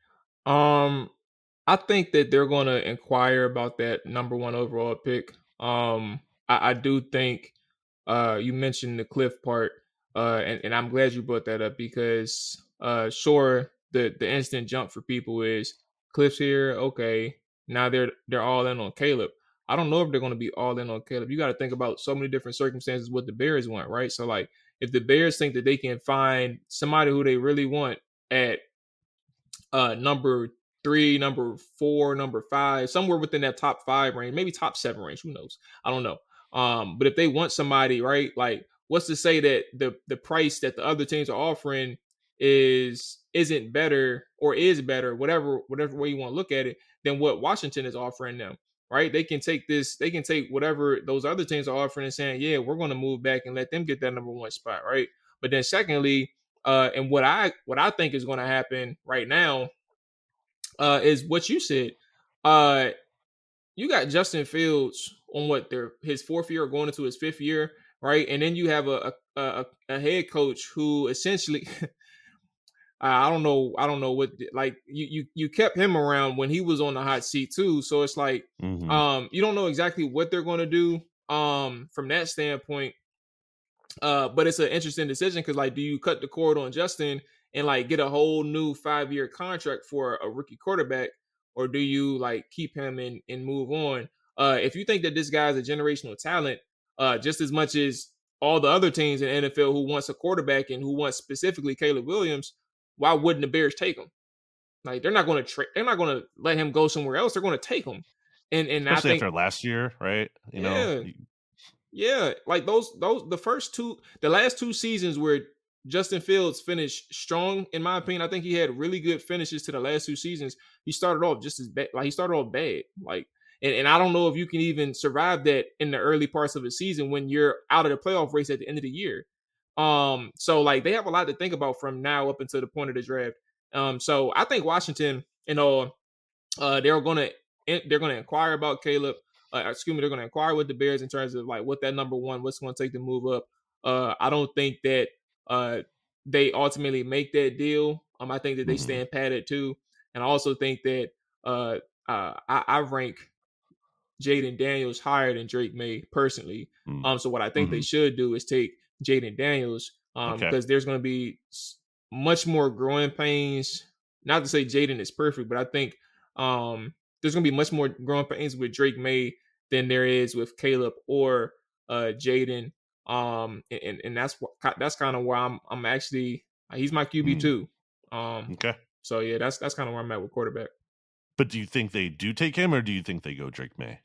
Um, I think that they're going to inquire about that number one overall pick. Um, I, I do think uh, you mentioned the Cliff part, uh, and, and I'm glad you brought that up because, uh, sure, the the instant jump for people is Cliff's here. Okay, now they're they're all in on Caleb. I don't know if they're going to be all in on Caleb. You got to think about so many different circumstances what the Bears want, right? So, like, if the Bears think that they can find somebody who they really want at uh, number three, number four, number five, somewhere within that top five range, maybe top seven range. Who knows? I don't know. Um, but if they want somebody, right, like what's to say that the the price that the other teams are offering is isn't better or is better, whatever whatever way you want to look at it, than what Washington is offering them, right? They can take this, they can take whatever those other teams are offering and saying, yeah, we're going to move back and let them get that number one spot, right? But then secondly, uh, and what I what I think is going to happen right now uh, is what you said. Uh, you got Justin Fields on what their his fourth year, going into his fifth year, right? And then you have a a, a, a head coach who essentially, I don't know, I don't know what like you you you kept him around when he was on the hot seat too. So it's like, mm-hmm. um, you don't know exactly what they're going to do, um, from that standpoint. Uh, but it's an interesting decision because, like, do you cut the cord on Justin and like get a whole new five year contract for a rookie quarterback, or do you like keep him and, and move on? Uh, if you think that this guy's a generational talent, uh, just as much as all the other teams in the N F L who wants a quarterback and who wants specifically Caleb Williams, why wouldn't the Bears take him? Like, they're not going to tra- they're not going to let him go somewhere else. They're going to take him. And and especially I think after last year, right? You yeah, know. Yeah, like those those the first two, the last two seasons where Justin Fields finished strong, in my opinion. I think he had really good finishes to the last two seasons. He started off just as bad, like he started off bad, like, and, and I don't know if you can even survive that in the early parts of the season when you're out of the playoff race at the end of the year. Um, so like they have a lot to think about from now up until the point of the draft. Um, so I think Washington, you know, uh, they're gonna they're gonna inquire about Caleb. Uh, excuse me, they're going to inquire with the Bears in terms of like what that number one, what's going to take to move up. Uh, I don't think that uh, they ultimately make that deal. Um, I think that they mm-hmm. stand patted too, and I also think that uh, uh, I, I rank Jaden Daniels higher than Drake May personally. Mm-hmm. Um, so what I think mm-hmm. they should do is take Jaden Daniels um, okay. because there's going to be much more growing pains. Not to say Jaden is perfect, but I think um, there's going to be much more growing pains with Drake May than there is with Caleb or uh, Jaden. Um, and, and that's what, that's kind of where I'm, I'm actually, he's my Q B mm. too. Um, okay. So yeah, that's, that's kind of where I'm at with quarterback. But do you think they do take him or do you think they go Drake May?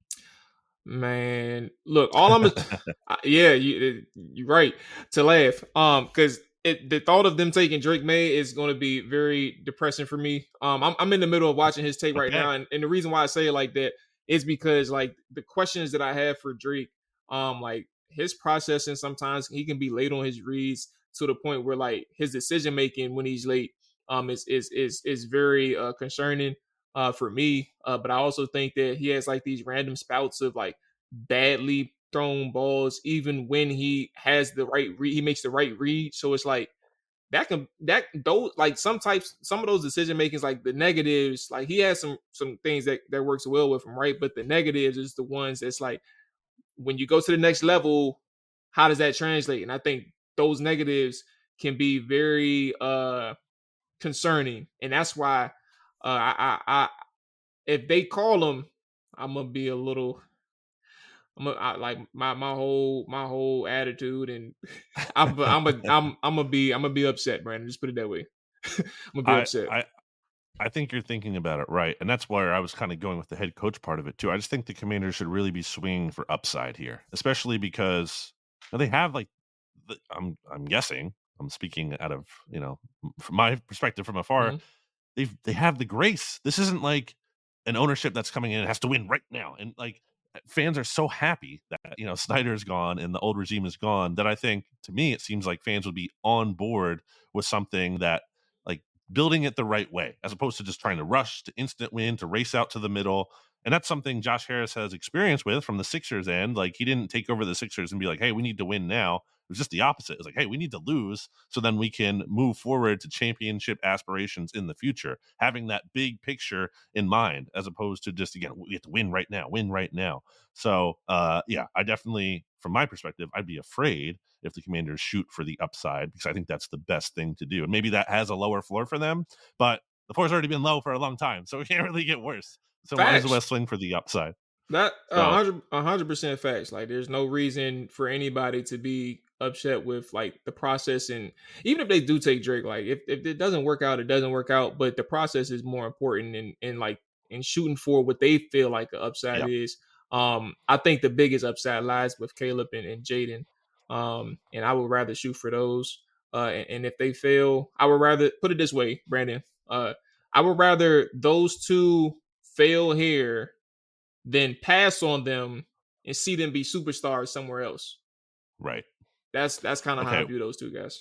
Man, look, all I'm, yeah, you, you're right to laugh. Um, cause It, the thought of them taking Drake May is going to be very depressing for me. Um, I'm, I'm in the middle of watching his tape right okay. now, and, and the reason why I say it like that is because like the questions that I have for Drake, um, like his processing, sometimes he can be late on his reads to the point where like his decision making when he's late, um, is is is is very uh, concerning uh, for me. Uh, but I also think that he has like these random spouts of like badly thrown balls, even when he has the right read, he makes the right read. So it's like that can that those like some types, some of those decision makings, like the negatives, like he has some some things that that works well with him, right? But the negatives is the ones that's like when you go to the next level, how does that translate? And I think those negatives can be very uh, concerning, and that's why uh, I, I, I, if they call them, I'm gonna be a little, I'm a, I, like my my whole my whole attitude, and I'm I'm a, I'm I'm gonna be I'm gonna be upset, Brandon. Just put it that way. I'm gonna be I, upset. I I think you're thinking about it right, and that's where I was kind of going with the head coach part of it too. I just think the Commanders should really be swinging for upside here, especially because they have like the, I'm I'm guessing I'm speaking out of you know from my perspective from afar. Mm-hmm. They've they have the grace. This isn't like an ownership that's coming in and has to win right now, and like fans are so happy that you know Snyder is gone and the old regime is gone that I think to me it seems like fans would be on board with something that like building it the right way as opposed to just trying to rush to instant win to race out to the middle. And that's something Josh Harris has experience with from the Sixers end. Like he didn't take over the Sixers and be like, hey, we need to win now. It was just the opposite. It was like, hey, we need to lose so then we can move forward to championship aspirations in the future, having that big picture in mind, as opposed to just, again, we have to win right now, win right now. So, uh, yeah, I definitely, from my perspective, I'd be afraid if the Commanders shoot for the upside because I think that's the best thing to do. And maybe that has a lower floor for them, but the floor's already been low for a long time, so it can't really get worse. So Facts. might as well swing for the upside. That So- a hundred a hundred percent facts. Like there's no reason for anybody to be upset with like the process, and even if they do take Drake, like if, if it doesn't work out, it doesn't work out. But the process is more important, and and like in shooting for what they feel like the upside Yep. is. Um, I think the biggest upside lies with Caleb and, and Jaden. Um, and I would rather shoot for those. Uh, and, and if they fail, I would rather put it this way, Brandon. Uh, I would rather those two fail here than pass on them and see them be superstars somewhere else. Right. That's that's kind of how I Okay. view those two guys.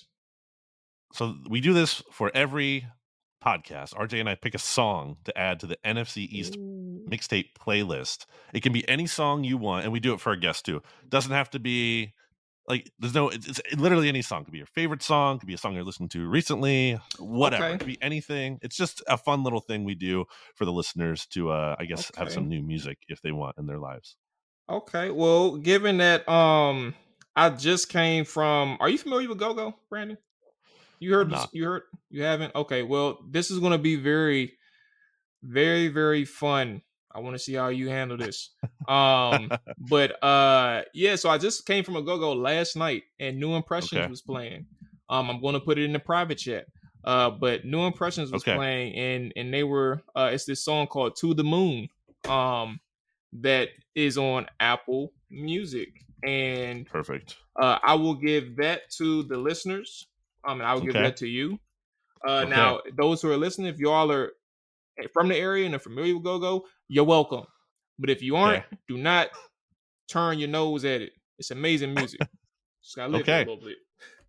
So we do this for every podcast. R J and I pick a song to add to the N F C East mixtape playlist. It can be any song you want, and we do it for our guests too. It doesn't have to be like there's no. It's, it's literally any song. It could be your favorite song. It could be a song you're listening to recently. Whatever. Okay. It could be anything. It's just a fun little thing we do for the listeners to, uh, I guess, have Okay. some new music if they want in their lives. Okay. Well, given that um I just came from, are you familiar with Go-Go, Brandon? You heard I'm this, not. you heard you haven't? Okay. Well, this is going to be very very very fun. I want to see how you handle this. Um but uh yeah, so I just came from a Go-Go last night and New Impressions Okay. was playing. Um I'm going to put it in the private chat. Uh but New Impressions was Okay. playing, and and they were uh it's this song called To the Moon. Um that is on Apple Music, and Perfect. uh, I will give that to the listeners. Um, and I will give Okay. that to you. Uh, Okay. Now, those who are listening, if y'all are from the area and are familiar with Go-Go, you're welcome. But if you aren't, Okay. do not turn your nose at it. It's amazing music. Just gotta live Okay. it a little bit.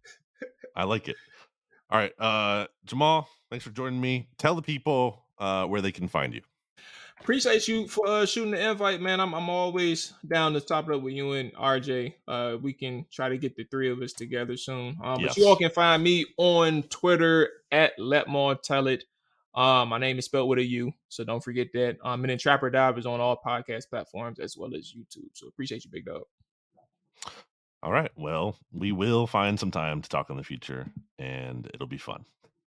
I like it. All right. Uh, Jamal, thanks for joining me. Tell the people uh, where they can find you. Appreciate you for uh, shooting the invite, man. I'm I'm always down to top it up with you and R J. Uh, we can try to get the three of us together soon. Um, Yes. But you all can find me on Twitter at Let More Tell It. Um, my name is spelled with a U, so don't forget that. Um, and then Trapper Dive is on all podcast platforms as well as YouTube. So appreciate you, big dog. All right. Well, we will find some time to talk in the future, and it'll be fun.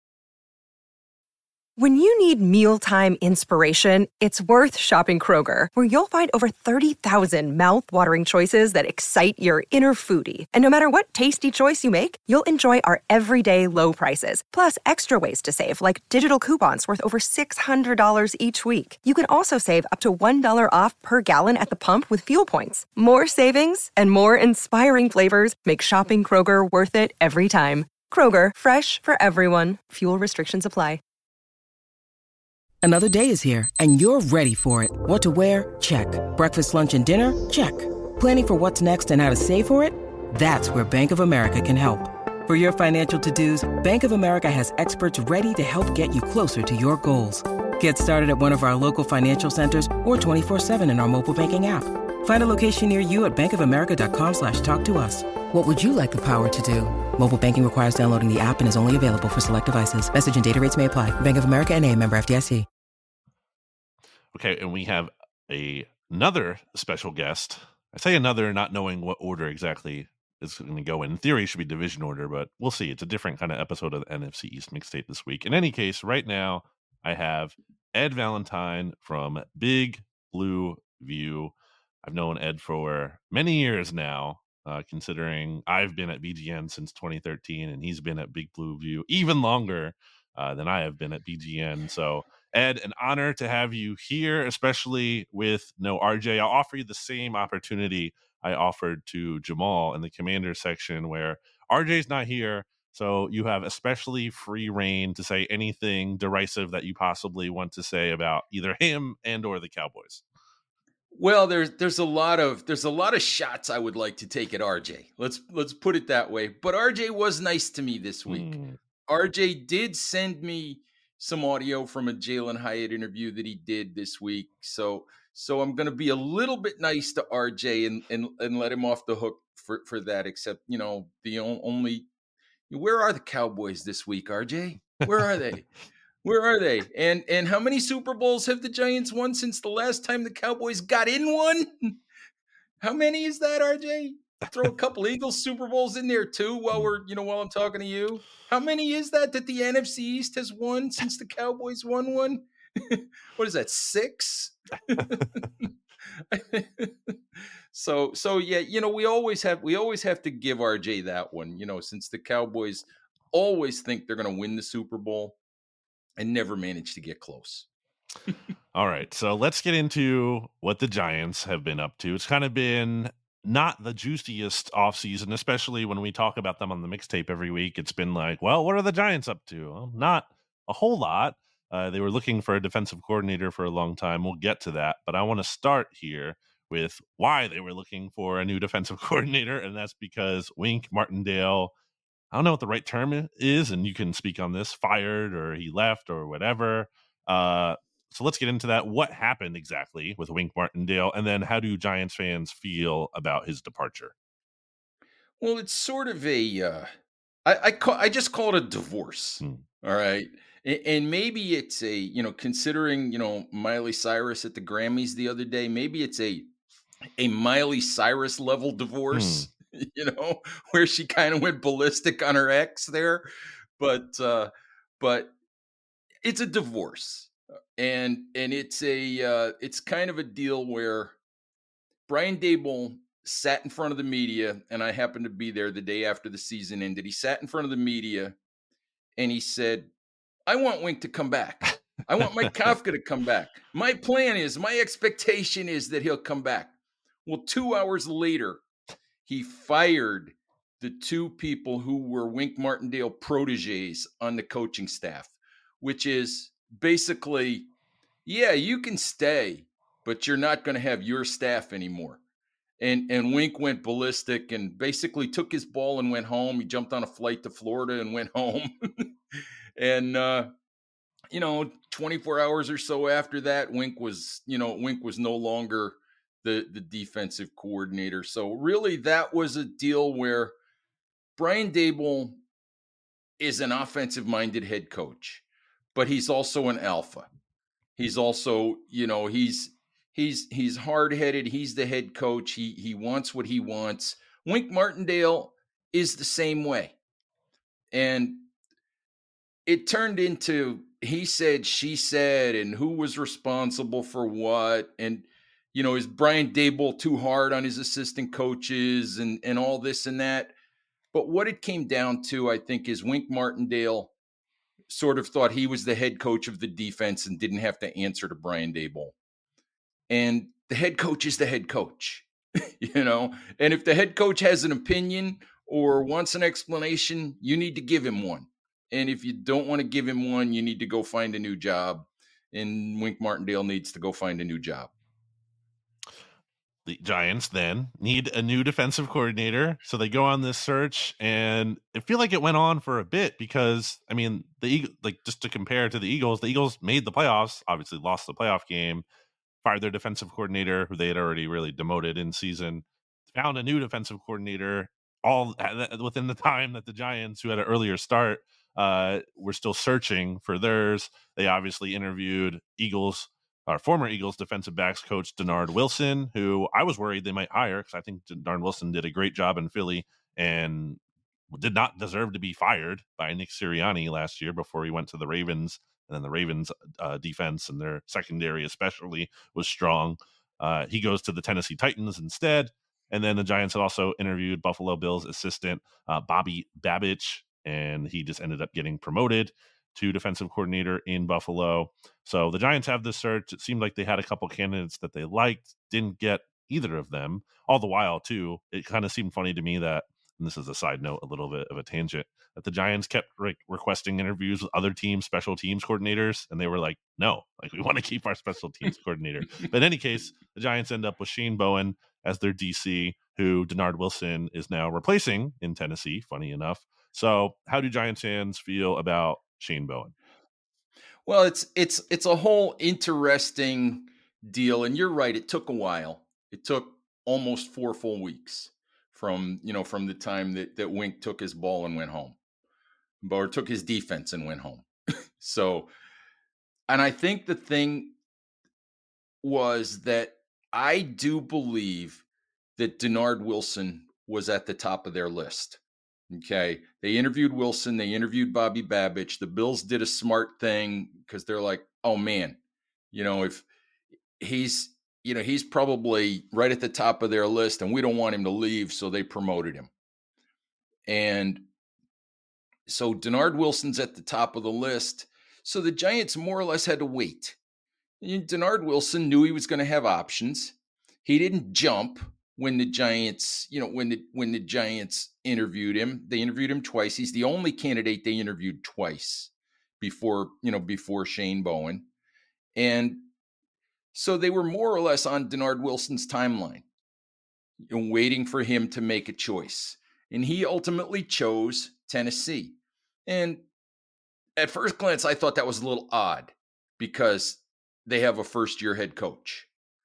When you need mealtime inspiration, it's worth shopping Kroger, where you'll find over thirty thousand mouthwatering choices that excite your inner foodie. And no matter what tasty choice you make, you'll enjoy our everyday low prices, plus extra ways to save, like digital coupons worth over six hundred dollars each week. You can also save up to one dollar off per gallon at the pump with fuel points. More savings and more inspiring flavors make shopping Kroger worth it every time. Kroger, fresh for everyone. Fuel restrictions apply. Another day is here, and you're ready for it. What to wear? Check. Breakfast, lunch, and dinner? Check. Planning for what's next and how to save for it? That's where Bank of America can help. For your financial to-dos, Bank of America has experts ready to help get you closer to your goals. Get started at one of our local financial centers or twenty-four seven in our mobile banking app. Find a location near you at bankofamerica.com slash talk to us. What would you like the power to do? Mobile banking requires downloading the app and is only available for select devices. Message and data rates may apply. Bank of America N A, member F D I C. Okay, and we have a another special guest. I say another, not knowing what order exactly is going to go in. In theory, it should be division order, but we'll see. It's a different kind of episode of the N F C East mixtape this week. In any case, right now, I have Ed Valentine from Big Blue View. I've known Ed for many years now, uh, considering I've been at B G N since twenty thirteen, and he's been at Big Blue View even longer uh, than I have been at B G N. So, Ed, an honor to have you here, especially with no R J. I'll offer you the same opportunity I offered to Jamal in the commander section, where R J's not here, so you have especially free reign to say anything derisive that you possibly want to say about either him and or the Cowboys. Well, there's there's a lot of there's a lot of shots I would like to take at R J. Let's let's put it that way. But R J was nice to me this week. Mm. R J did send me some audio from a Jalen Hyatt interview that he did this week, so. So I'm going to be a little bit nice to R J and, and, and let him off the hook for, for that, except, you know, the only, where are the Cowboys this week, R J? Where are they? Where are they? And and how many Super Bowls have the Giants won since the last time the Cowboys got in one? How many is that, R J? Throw a couple Eagles Super Bowls in there too while we're, you know, while I'm talking to you. How many is that that the N F C East has won since the Cowboys won one? What is that, six? so so yeah, you know, we always have we always have to give R J that one, you know, since the Cowboys always think they're going to win the Super Bowl and never manage to get close. All right, so let's get into what the Giants have been up to. It's kind of been not the juiciest offseason, especially when we talk about them on the mixtape every week. It's been like, well, what are the Giants up to? Well, not a whole lot. Uh, they were looking for a defensive coordinator for a long time. We'll get to that. But I want to start here with why they were looking for a new defensive coordinator. And that's because Wink Martindale, I don't know what the right term is, and you can speak on this, fired or he left or whatever. Uh, so let's get into that. What happened exactly with Wink Martindale? And then how do Giants fans feel about his departure? Well, it's sort of a, uh, I, I, call, I just call it a divorce. Hmm. All right. And maybe it's a, you know, considering, you know, Miley Cyrus at the Grammys the other day, maybe it's a a Miley Cyrus level divorce, hmm. you know, where she kind of went ballistic on her ex there. But uh, but it's a divorce. And and it's a uh, it's kind of a deal where Brian Daboll sat in front of the media, and I happened to be there the day after the season ended. He sat in front of the media and he said, I want Wink to come back. I want Mike Kafka to come back. My plan is, my expectation is that he'll come back. Well, two hours later, he fired the two people who were Wink Martindale proteges on the coaching staff, which is basically, yeah, you can stay, but you're not going to have your staff anymore. And and Wink went ballistic and basically took his ball and went home. He jumped on a flight to Florida and went home. And, uh, you know, twenty-four hours or so after that, Wink was, you know, Wink was no longer the, the defensive coordinator. So really that was a deal where Brian Daboll is an offensive-minded head coach, but he's also an alpha. He's also, you know, he's he's he's hard-headed. He's the head coach. He he wants what he wants. Wink Martindale is the same way. And it turned into he said, she said, and who was responsible for what. And, you know, is Brian Daboll too hard on his assistant coaches and, and all this and that? But what it came down to, I think, is Wink Martindale sort of thought he was the head coach of the defense and didn't have to answer to Brian Daboll. And the head coach is the head coach, you know, and if the head coach has an opinion or wants an explanation, you need to give him one. And if you don't want to give him one, you need to go find a new job. And Wink Martindale needs to go find a new job. The Giants then need a new defensive coordinator. So they go on this search, and I feel like it went on for a bit because, I mean, the Eagle, like just to compare to the Eagles, the Eagles made the playoffs, obviously lost the playoff game, fired their defensive coordinator, who they had already really demoted in season, found a new defensive coordinator all within the time that the Giants, who had an earlier start, uh, were still searching for theirs. They obviously interviewed Eagles, our former Eagles defensive backs coach Denard Wilson, who I was worried they might hire because I think Denard Wilson did a great job in Philly and did not deserve to be fired by Nick Sirianni last year before he went to the Ravens. And then the Ravens uh, defense and their secondary especially was strong. Uh, he goes to the Tennessee Titans instead. And then the Giants had also interviewed Buffalo Bills assistant uh, Bobby Babich, and he just ended up getting promoted to defensive coordinator in Buffalo. So the Giants have this search. It seemed like they had a couple candidates that they liked, didn't get either of them. All the while, too, it kind of seemed funny to me that, and this is a side note, a little bit of a tangent, that the Giants kept re- requesting interviews with other teams, special teams coordinators, and they were like, no, like we want to keep our special teams coordinator. But in any case, the Giants end up with Shane Bowen as their D C, who Denard Wilson is now replacing in Tennessee, funny enough. So how do Giants fans feel about Shane Bowen? Well, it's it's it's a whole interesting deal, and you're right. It took a while. It took almost four full weeks from you know from the time that that Wink took his ball and went home, or took his defense and went home. So, and I think the thing was that I do believe that Denard Wilson was at the top of their list. Okay. They interviewed Wilson. They interviewed Bobby Babich. The Bills did a smart thing because they're like, oh man, you know, if he's, you know, he's probably right at the top of their list and we don't want him to leave. So they promoted him. And so Denard Wilson's at the top of the list. So the Giants more or less had to wait. And Denard Wilson knew he was going to have options. He didn't jump when the Giants, you know, when the when the Giants interviewed him. They interviewed him twice. He's the only candidate they interviewed twice before, you know, before Shane Bowen. And so they were more or less on Denard Wilson's timeline, you know, waiting for him to make a choice. And he ultimately chose Tennessee. And at first glance, I thought that was a little odd because they have a first-year head coach.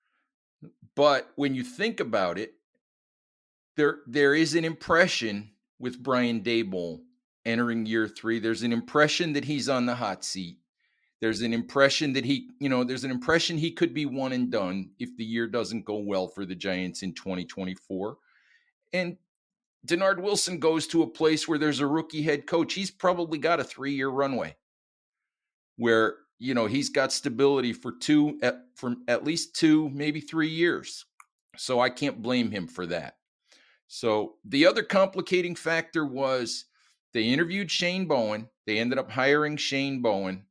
But when you think about it, there there is an impression with Brian Daboll entering year three. There's an impression that he's on the hot seat. There's an impression that he, you know, there's an impression he could be one and done if the year doesn't go well for the Giants in twenty twenty-four. And Denard Wilson goes to a place where there's a rookie head coach. He's probably got a three-year runway where, you know, he's got stability for two, at, for at least two, maybe three years. So I can't blame him for that. So the other complicating factor was they interviewed Shane Bowen. They ended up hiring Shane Bowen.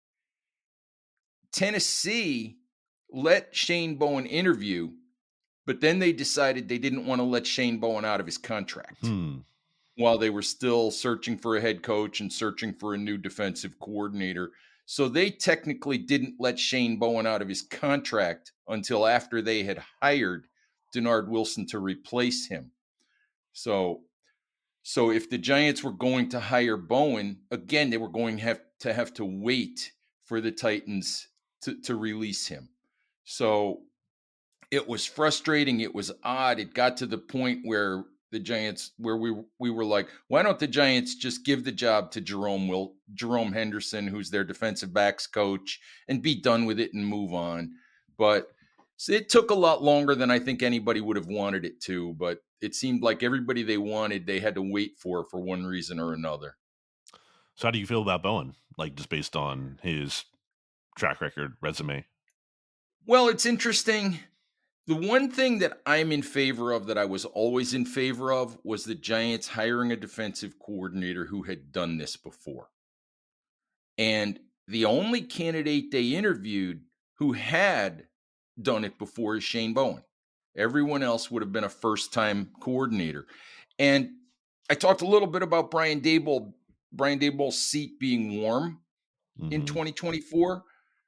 Tennessee let Shane Bowen interview, but then they decided they didn't want to let Shane Bowen out of his contract Hmm. while they were still searching for a head coach and searching for a new defensive coordinator. So they technically didn't let Shane Bowen out of his contract until after they had hired Denard Wilson to replace him. So, so if the Giants were going to hire Bowen, again, they were going to have to have to wait for the Titans to, to release him. So it was frustrating. It was odd. It got to the point where the Giants, where we we were like, why don't the Giants just give the job to Jerome Will Jerome Henderson, who's their defensive backs coach, and be done with it and move on? But it took a lot longer than I think anybody would have wanted it to. But it seemed like everybody they wanted, they had to wait for for one reason or another. So how do you feel about Bowen? Like just based on his track record, resume? Well, it's interesting. The one thing that I'm in favor of, that I was always in favor of, was the Giants hiring a defensive coordinator who had done this before. And the only candidate they interviewed who had done it before is Shane Bowen. Everyone else would have been a first-time coordinator. And I talked a little bit about Brian Daboll, Brian Daboll's seat being warm mm-hmm. in twenty twenty-four.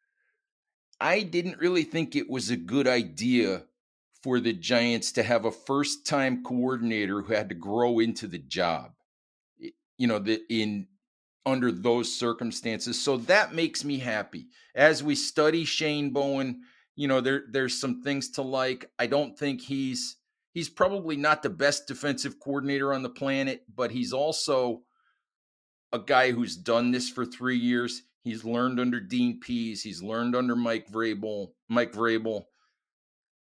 I didn't really think it was a good idea for the Giants to have a first-time coordinator who had to grow into the job, you know, the, in under those circumstances. So that makes me happy. As we study Shane Bowen, you know, there there's some things to like. I don't think he's he's probably not the best defensive coordinator on the planet, but he's also a guy who's done this for three years. He's learned under Dean Pease. He's learned under Mike Vrabel. Mike Vrabel.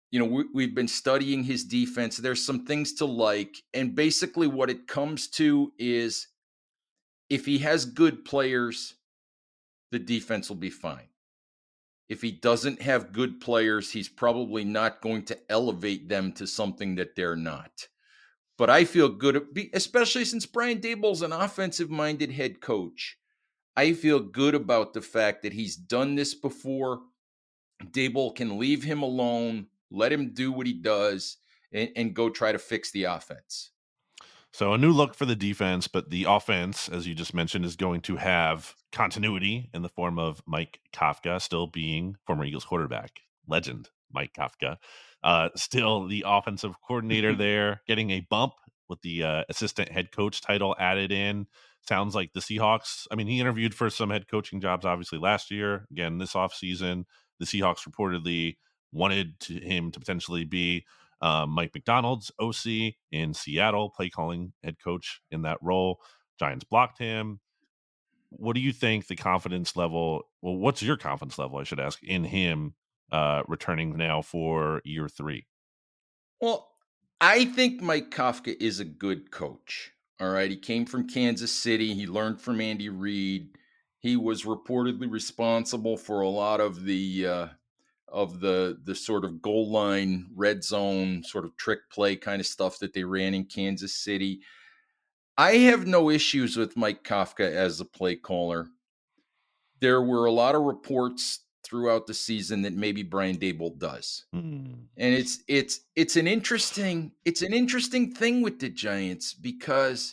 you know, we, we've been studying his defense. There's some things to like. And basically what it comes to is if he has good players, the defense will be fine. If he doesn't have good players, he's probably not going to elevate them to something that they're not. But I feel good, especially since Brian Daboll's an offensive-minded head coach. I feel good about the fact that he's done this before. Daboll can leave him alone, let him do what he does, and, and go try to fix the offense. So a new look for the defense, but the offense, as you just mentioned, is going to have continuity in the form of Mike Kafka still being former Eagles quarterback, legend Mike Kafka, uh, still the offensive coordinator there, getting a bump with the uh, assistant head coach title added in. Sounds like the Seahawks. I mean, he interviewed for some head coaching jobs, obviously last year. Again, this offseason, the Seahawks reportedly wanted to, him to potentially be Um, Mike McDonald's O C in Seattle, play calling head coach in that role. Giants blocked him. What do you think the confidence level? Well, what's your confidence level, I should ask, in him uh, returning now for year three? Well, I think Mike Kafka is a good coach. All right. He came from Kansas City. He learned from Andy Reid. He was reportedly responsible for a lot of the uh, of the the sort of goal line, red zone, sort of trick play kind of stuff that they ran in Kansas City. I have no issues with Mike Kafka as a play caller. There were a lot of reports throughout the season that maybe Brian Daboll does. Mm. And it's it's it's an interesting it's an interesting thing with the Giants because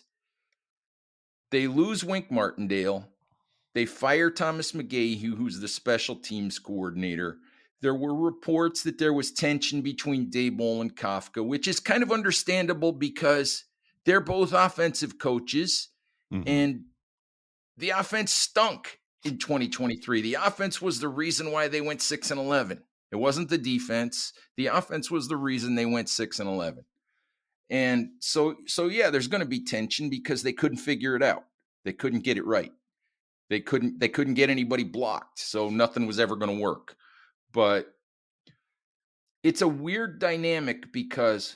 they lose Wink Martindale. They fire Thomas McGahee, who's the special teams coordinator. There were reports that there was tension between Daboll and Kafka, which is kind of understandable because they're both offensive coaches, mm-hmm. and the offense stunk in twenty twenty-three. The offense was the reason why they went six and eleven. It wasn't the defense. The offense was the reason they went six and eleven. And so, so yeah, there's going to be tension because they couldn't figure it out. They couldn't get it right. They couldn't, they couldn't get anybody blocked. So nothing was ever going to work. But it's a weird dynamic because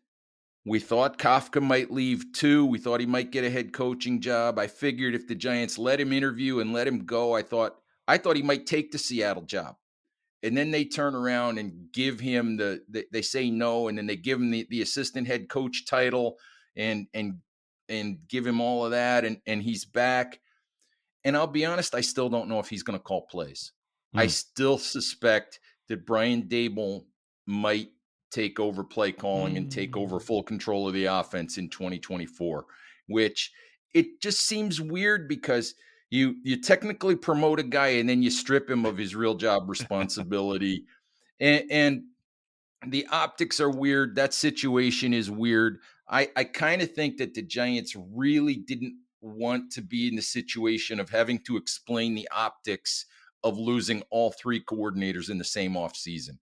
we thought Kafka might leave too. We thought he might get a head coaching job. I figured if the Giants let him interview and let him go, I thought, I thought he might take the Seattle job. And then they turn around and give him the, the they say no, and then they give him the, the assistant head coach title and and and give him all of that, and, and he's back. And I'll be honest, I still don't know if he's going to call plays. Mm. I still suspect that Brian Daboll might take over play calling mm. and take over full control of the offense in twenty twenty-four, which it just seems weird because You you technically promote a guy and then you strip him of his real job responsibility. and, and the optics are weird. That situation is weird. I, I kind of think that the Giants really didn't want to be in the situation of having to explain the optics of losing all three coordinators in the same offseason.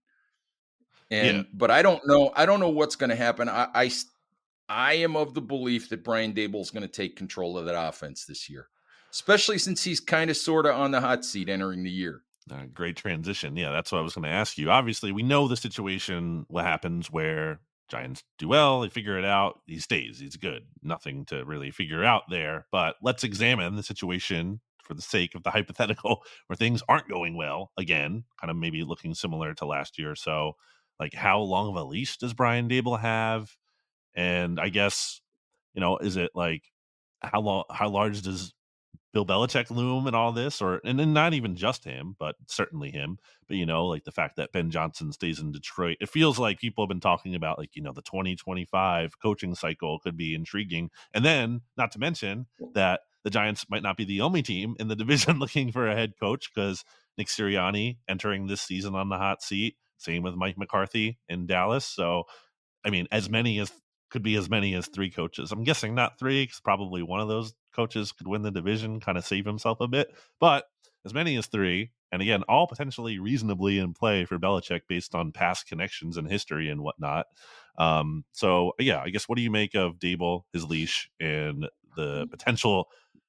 And yeah. But I don't know. I don't know what's going to happen. I, I, I am of the belief that Brian Daboll is going to take control of that offense this year. Especially since he's kind of sort of on the hot seat entering the year. Uh, great transition. Yeah, that's what I was going to ask you. Obviously, we know the situation, what happens where Giants do well, they figure it out, he stays, he's good. Nothing to really figure out there. But let's examine the situation for the sake of the hypothetical where things aren't going well again, kind of maybe looking similar to last year. So, like, how long of a leash does Brian Daboll have? And I guess, you know, is it like, how long, how large does Bill Belichick loom and all this, or and then not even just him, but certainly him. But you know, like the fact that Ben Johnson stays in Detroit, it feels like people have been talking about, like, you know, the twenty twenty-five coaching cycle could be intriguing. And then, not to mention that the Giants might not be the only team in the division looking for a head coach, because Nick Sirianni entering this season on the hot seat. Same with Mike McCarthy in Dallas. So, I mean, as many as could be as many as three coaches. I'm guessing not three, because probably one of those coaches could win the division, kind of save himself a bit, but as many as three, and again, all potentially reasonably in play for Belichick based on past connections and history and whatnot. Um, so yeah, I guess what do you make of Daboll, his leash, and the potential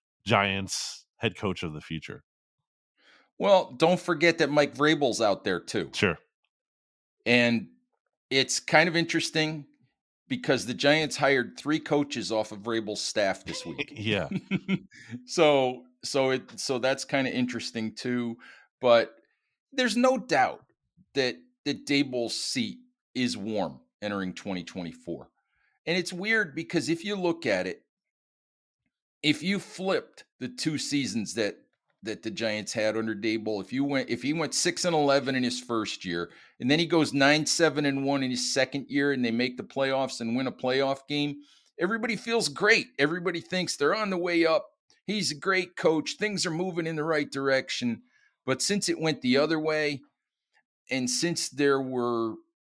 Giants head coach of the future? Well, don't forget that Mike Vrabel's out there too. Sure. And it's kind of interesting because the Giants hired three coaches off of Vrabel's staff this week. Yeah. so so it so that's kind of interesting too. But there's no doubt that that Daboll's seat is warm entering twenty twenty-four. And it's weird because if you look at it, if you flipped the two seasons that that the Giants had under Daboll, if you went if he went six and eleven in his first year, and then he goes nine seven and one in his second year, and they make the playoffs and win a playoff game, everybody feels great. Everybody thinks they're on the way up. He's a great coach. Things are moving in the right direction. But since it went the other way, and since there were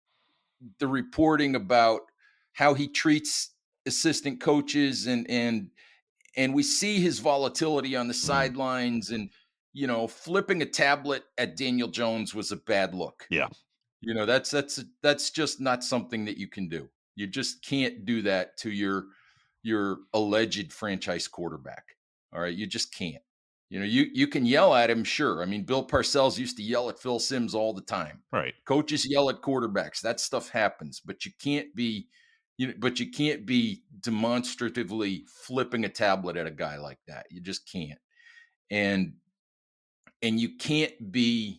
the reporting about how he treats assistant coaches and and and we see his volatility on the sidelines, and, you know, flipping a tablet at Daniel Jones was a bad look. Yeah. You know, that's, that's, that's just not something that you can do. You just can't do that to your, your alleged franchise quarterback. All right. You just can't, you know, you, you can yell at him. Sure. I mean, Bill Parcells used to yell at Phil Simms all the time. Right. Coaches yell at quarterbacks. That stuff happens, but you can't be, You know, but you can't be demonstratively flipping a tablet at a guy like that. You just can't. And and you can't be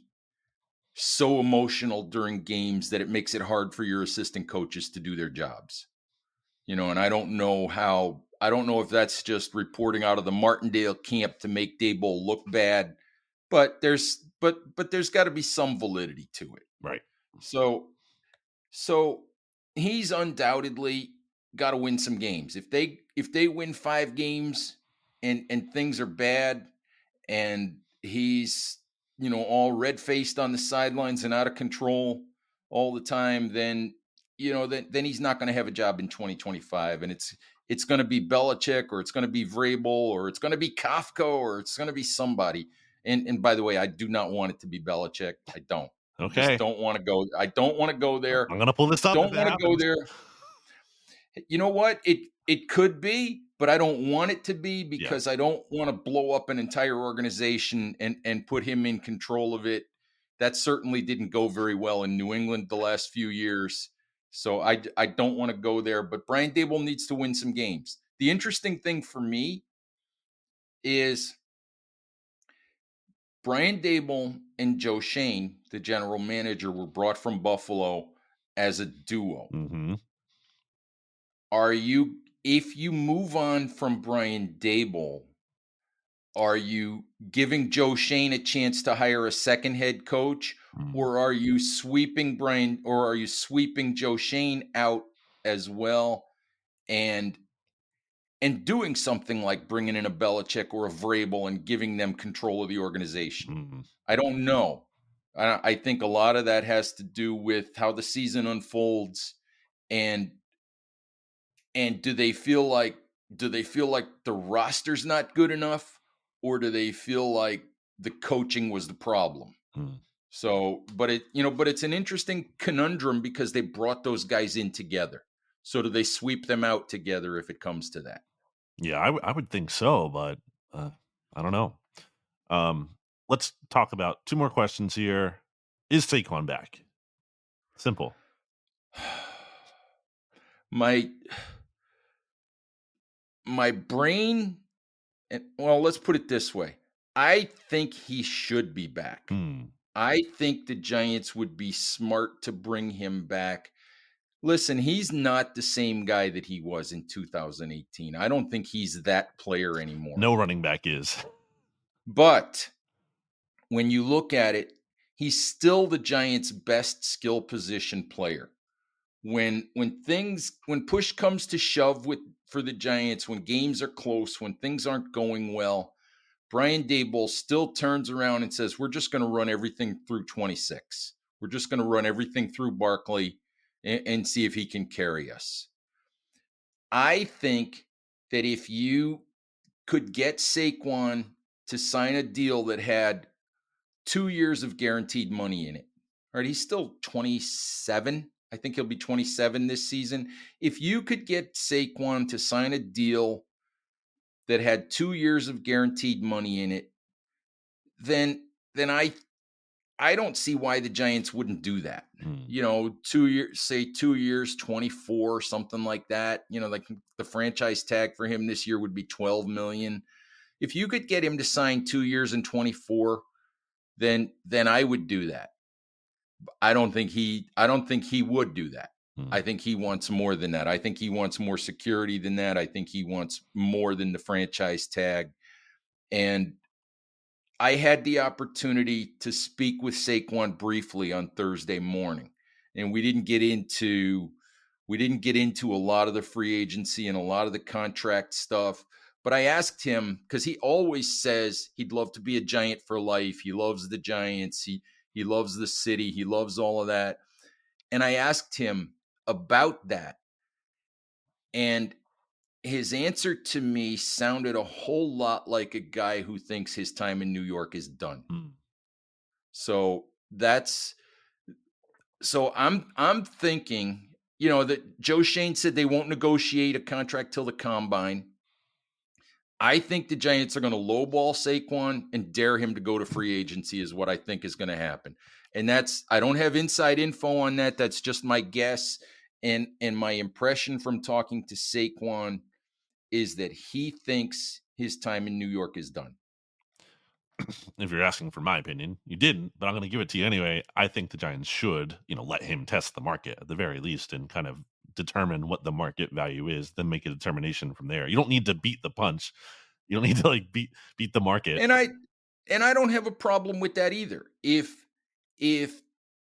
so emotional during games that it makes it hard for your assistant coaches to do their jobs. You know, and I don't know how, I don't know if that's just reporting out of the Martindale camp to make Daboll look bad, but there's but but there's got to be some validity to it. Right. So so he's undoubtedly got to win some games. If they if they win five games and and things are bad and he's, you know, all red-faced on the sidelines and out of control all the time, then, you know, then, then he's not going to have a job in twenty twenty-five. And it's it's going to be Belichick, or it's going to be Vrabel, or it's going to be Kafka, or it's going to be somebody. And and by the way, I do not want it to be Belichick. I don't. Okay. I just don't want to go. I don't want to go there. I'm going to pull this up. Don't want to go there. You know what? It it could be, but I don't want it to be because yeah. I don't want to blow up an entire organization and, and put him in control of it. That certainly didn't go very well in New England the last few years. So I, I don't want to go there, but Brian Daboll needs to win some games. The interesting thing for me is Brian Daboll and Joe Schoen, the general manager, were brought from Buffalo as a duo. Mm-hmm. Are you, if you move on from Brian Daboll, are you giving Joe Schoen a chance to hire a second head coach, mm-hmm. or are you sweeping Brian, or are you sweeping Joe Schoen out as well, and and doing something like bringing in a Belichick or a Vrabel and giving them control of the organization? Mm-hmm. I don't know. I, I think a lot of that has to do with how the season unfolds, and and do they feel like do they feel like the roster's not good enough, or do they feel like the coaching was the problem? Mm-hmm. So, but it you know, but it's an interesting conundrum because they brought those guys in together. So do they sweep them out together if it comes to that? Yeah, I, w- I would think so, but uh, I don't know. Um, let's talk about two more questions here. Is Saquon back? Simple. My my brain, and well, let's put it this way. I think he should be back. Mm. I think the Giants would be smart to bring him back. Listen, he's not the same guy that he was in two thousand eighteen. I don't think he's that player anymore. No running back is. But when you look at it, he's still the Giants' best skill position player. When when things when push comes to shove with for the Giants, when games are close, when things aren't going well, Brian Daboll still turns around and says, "We're just going to run everything through twenty-six. We're just going to run everything through Barkley and, and see if he can carry us." I think that if you could get Saquon to sign a deal that had two years of guaranteed money in it, all right, he's still twenty-seven. I think he'll be twenty-seven this season. If you could get Saquon to sign a deal that had two years of guaranteed money in it, then then I I don't see why the Giants wouldn't do that. Hmm. You know, two years, say two years, twenty-four, something like that. You know, like the franchise tag for him this year would be twelve million. If you could get him to sign two years and twenty-four, then then I would do that. I don't think he I don't think he would do that. Hmm. I think he wants more than that. I think he wants more security than that. I think he wants more than the franchise tag. And I had the opportunity to speak with Saquon briefly on Thursday morning, and we didn't get into we didn't get into a lot of the free agency and a lot of the contract stuff. But I asked him, because he always says he'd love to be a Giant for life. He loves the Giants. He he loves the city. He loves all of that. And I asked him about that, and his answer to me sounded a whole lot like a guy who thinks his time in New York is done. Hmm. So that's so I'm I'm thinking, you know, that Joe Schoen said they won't negotiate a contract till the combine. I think the Giants are going to lowball Saquon and dare him to go to free agency is what I think is going to happen. And that's, I don't have inside info on that. That's just my guess. And, and my impression from talking to Saquon is that he thinks his time in New York is done. If you're asking for my opinion, you didn't, but I'm going to give it to you anyway. I think the Giants should, you know, let him test the market at the very least and kind of determine what the market value is, then make a determination from there. You don't need to beat the punch. You don't need to like beat beat the market. And I and I don't have a problem with that either. If if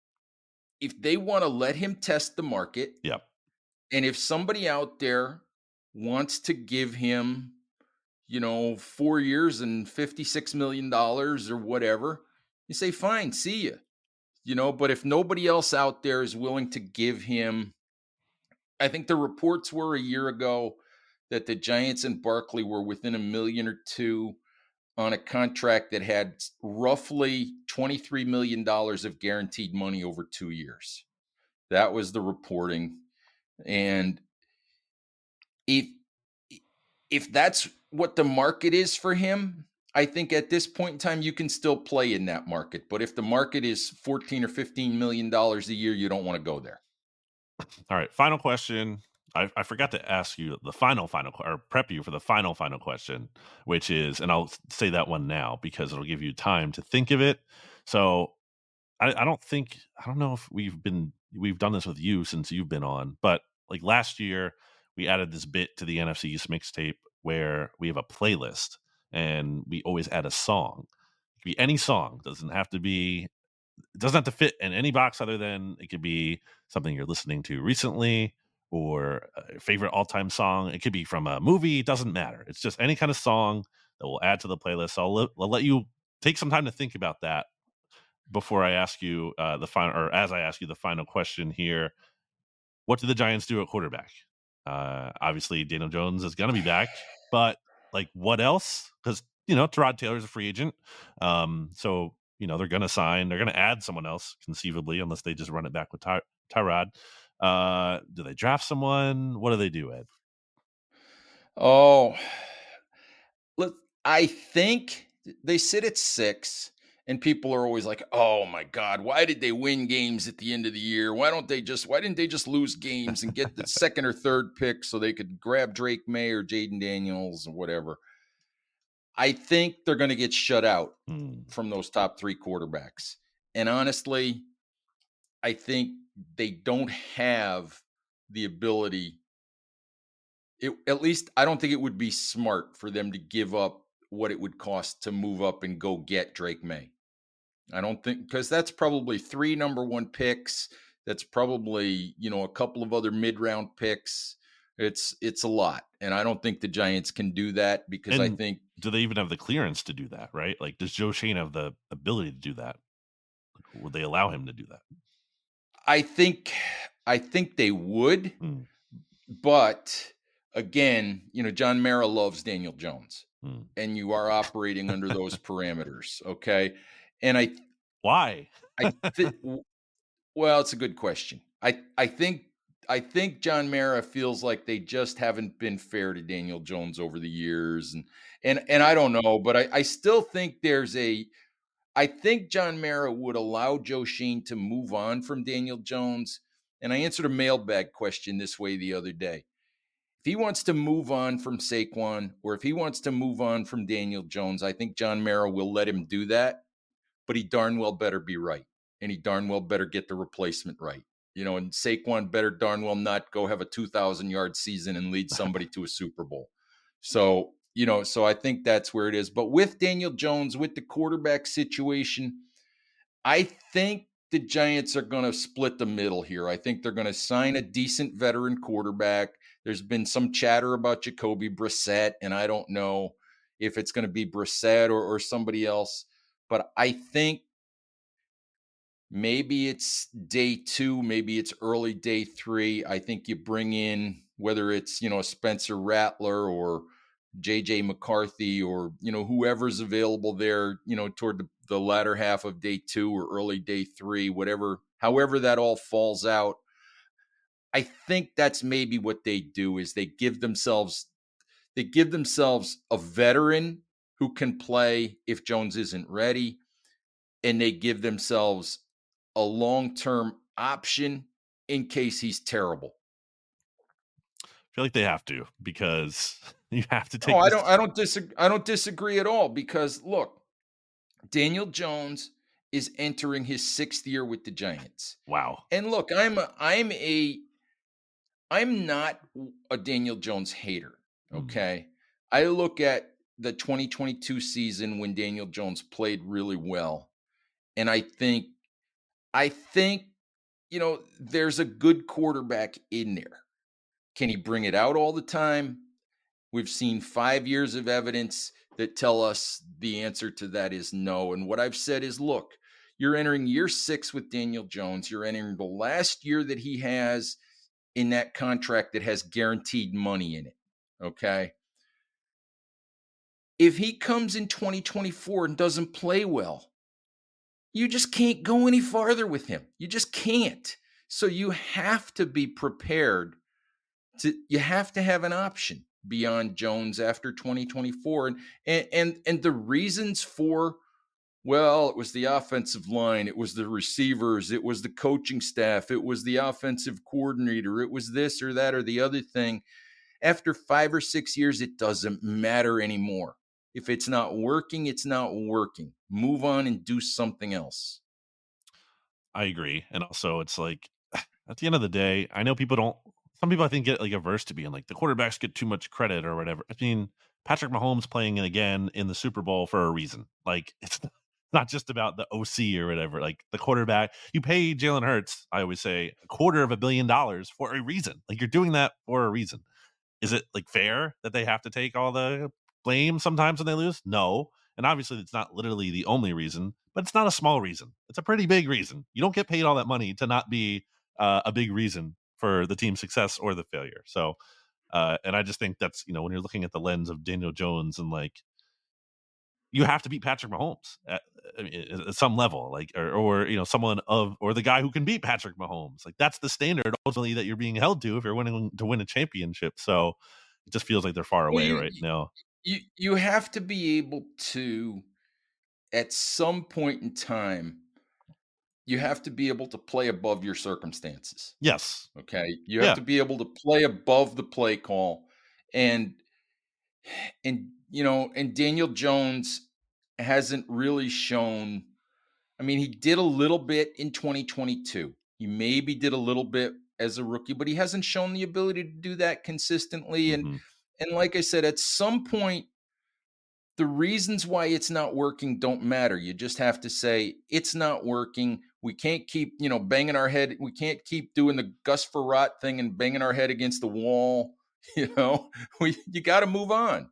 if they want to let him test the market, yep. And if somebody out there wants to give him, you know, four years and fifty-six million dollars or whatever, you say, fine, see ya. You know, but if nobody else out there is willing to give him, I think the reports were a year ago that the Giants and Barkley were within a million or two on a contract that had roughly twenty-three million dollars of guaranteed money over two years. That was the reporting. And if if that's what the market is for him, I think at this point in time, you can still play in that market. But if the market is fourteen or fifteen million dollars a year, you don't want to go there. All right. Final question. I, I forgot to ask you the final, final, or prep you for the final, final question, which is, and I'll say that one now because it'll give you time to think of it. So I, I don't think, I don't know if we've been, we've done this with you since you've been on, but like last year, we added this bit to the N F C East mixtape where we have a playlist and we always add a song. It could be any song. It doesn't have to be, it doesn't have to fit in any box other than it could be something you're listening to recently or a favorite all-time song. It could be from a movie. It doesn't matter. It's just any kind of song that we'll add to the playlist. So I'll, let, I'll let you take some time to think about that before I ask you uh, the final, or as I ask you the final question here. What do the Giants do at quarterback? Uh, obviously, Daniel Jones is going to be back, but like what else? Because, you know, Tyrod Taylor's a free agent. Um, so, you know, they're going to sign, they're going to add someone else conceivably, unless they just run it back with Ty- Tyrod. Uh, do they draft someone? What do they do, Ed? Oh, look, I think they sit at six. And people are always like, oh my God, why did they win games at the end of the year? Why don't they just, why didn't they just lose games and get the second or third pick so they could grab Drake May or Jaden Daniels or whatever? I think they're going to get shut out mm. from those top three quarterbacks. And honestly, I think they don't have the ability, it, at least I don't think it would be smart for them to give up what it would cost to move up and go get Drake May. I don't think, because that's probably three number one picks. That's probably, you know, a couple of other mid-round picks. It's it's a lot. And I don't think the Giants can do that because and I think. Do they even have the clearance to do that, right? Like, does Joe Schoen have the ability to do that? Would they allow him to do that? I think, I think they would. Hmm. But again, you know, John Mara loves Daniel Jones. Hmm. And you are operating under those parameters. Okay. And I, why? I th- well, it's a good question. I, I think, I think John Mara feels like they just haven't been fair to Daniel Jones over the years. And, and, and I don't know, but I, I still think there's a, I think John Mara would allow Joe Schoen to move on from Daniel Jones. And I answered a mailbag question this way the other day. If he wants to move on from Saquon, or if he wants to move on from Daniel Jones, I think John Mara will let him do that. But he darn well better be right. And he darn well better get the replacement right. You know, and Saquon better darn well not go have a two thousand yard season and lead somebody to a Super Bowl. So, you know, so I think that's where it is. But with Daniel Jones, with the quarterback situation, I think the Giants are going to split the middle here. I think they're going to sign a decent veteran quarterback. There's been some chatter about Jacoby Brissett, and I don't know if it's going to be Brissett or, or somebody else. But I think maybe it's day two, maybe it's early day three. I think you bring in, whether it's, you know, Spencer Rattler or J J McCarthy or, you know, whoever's available there, you know, toward the, the latter half of day two or early day three, whatever, however that all falls out. I think that's maybe what they do is they give themselves, they give themselves a veteran who can play if Jones isn't ready, and they give themselves a long-term option in case he's terrible. I feel like they have to, because you have to take. Oh, I don't, I don't disagree. I don't disagree at all, because look, Daniel Jones is entering his sixth year with the Giants. Wow. And look, I'm a, I'm a, I'm not a Daniel Jones hater. Okay. Mm. I look at the twenty twenty-two season when Daniel Jones played really well. And I think, I think, you know, there's a good quarterback in there. Can he bring it out all the time? We've seen five years of evidence that tell us the answer to that is no. And what I've said is, look, you're entering year six with Daniel Jones. You're entering the last year that he has in that contract that has guaranteed money in it. Okay. If he comes in twenty twenty-four and doesn't play well, you just can't go any farther with him. You just can't. So you have to be prepared to, you have to have an option beyond Jones after twenty twenty-four. And, and, and, and the reasons for, well, it was the offensive line, it was the receivers, it was the coaching staff, it was the offensive coordinator, it was this or that or the other thing. After five or six years, it doesn't matter anymore. If it's not working, it's not working. Move on and do something else. I agree. And also, it's like, at the end of the day, I know people don't, some people I think get like averse to being like the quarterbacks get too much credit or whatever. I mean, Patrick Mahomes playing again in the Super Bowl for a reason. Like, it's not just about the O C or whatever. Like, the quarterback, you pay Jalen Hurts, I always say, a quarter of a billion dollars for a reason. Like, you're doing that for a reason. Is it like fair that they have to take all the blame sometimes when they lose? No. And obviously it's not literally the only reason, but it's not a small reason. It's a pretty big reason. You don't get paid all that money to not be uh, a big reason for the team's success or the failure. So, uh, and I just think that's, you know, when you're looking at the lens of Daniel Jones and like, you have to beat Patrick Mahomes at, at some level, like, or, or, you know, someone of, or the guy who can beat Patrick Mahomes. Like, that's the standard ultimately that you're being held to if you're winning to win a championship. So it just feels like they're far away well, you, right now. You, you have to be able to, at some point in time, you have to be able to play above your circumstances. Yes. Okay. You have yeah. to be able to play above the play call. And, and, you know, and Daniel Jones hasn't really shown, I mean, he did a little bit in twenty twenty-two. He maybe did a little bit as a rookie, but he hasn't shown the ability to do that consistently. Mm-hmm. And, and like I said, at some point, the reasons why it's not working don't matter. You just have to say, it's not working. We can't keep, you know, banging our head. We can't keep doing the Gus Frerotte thing and banging our head against the wall. You know, we, you got to move on.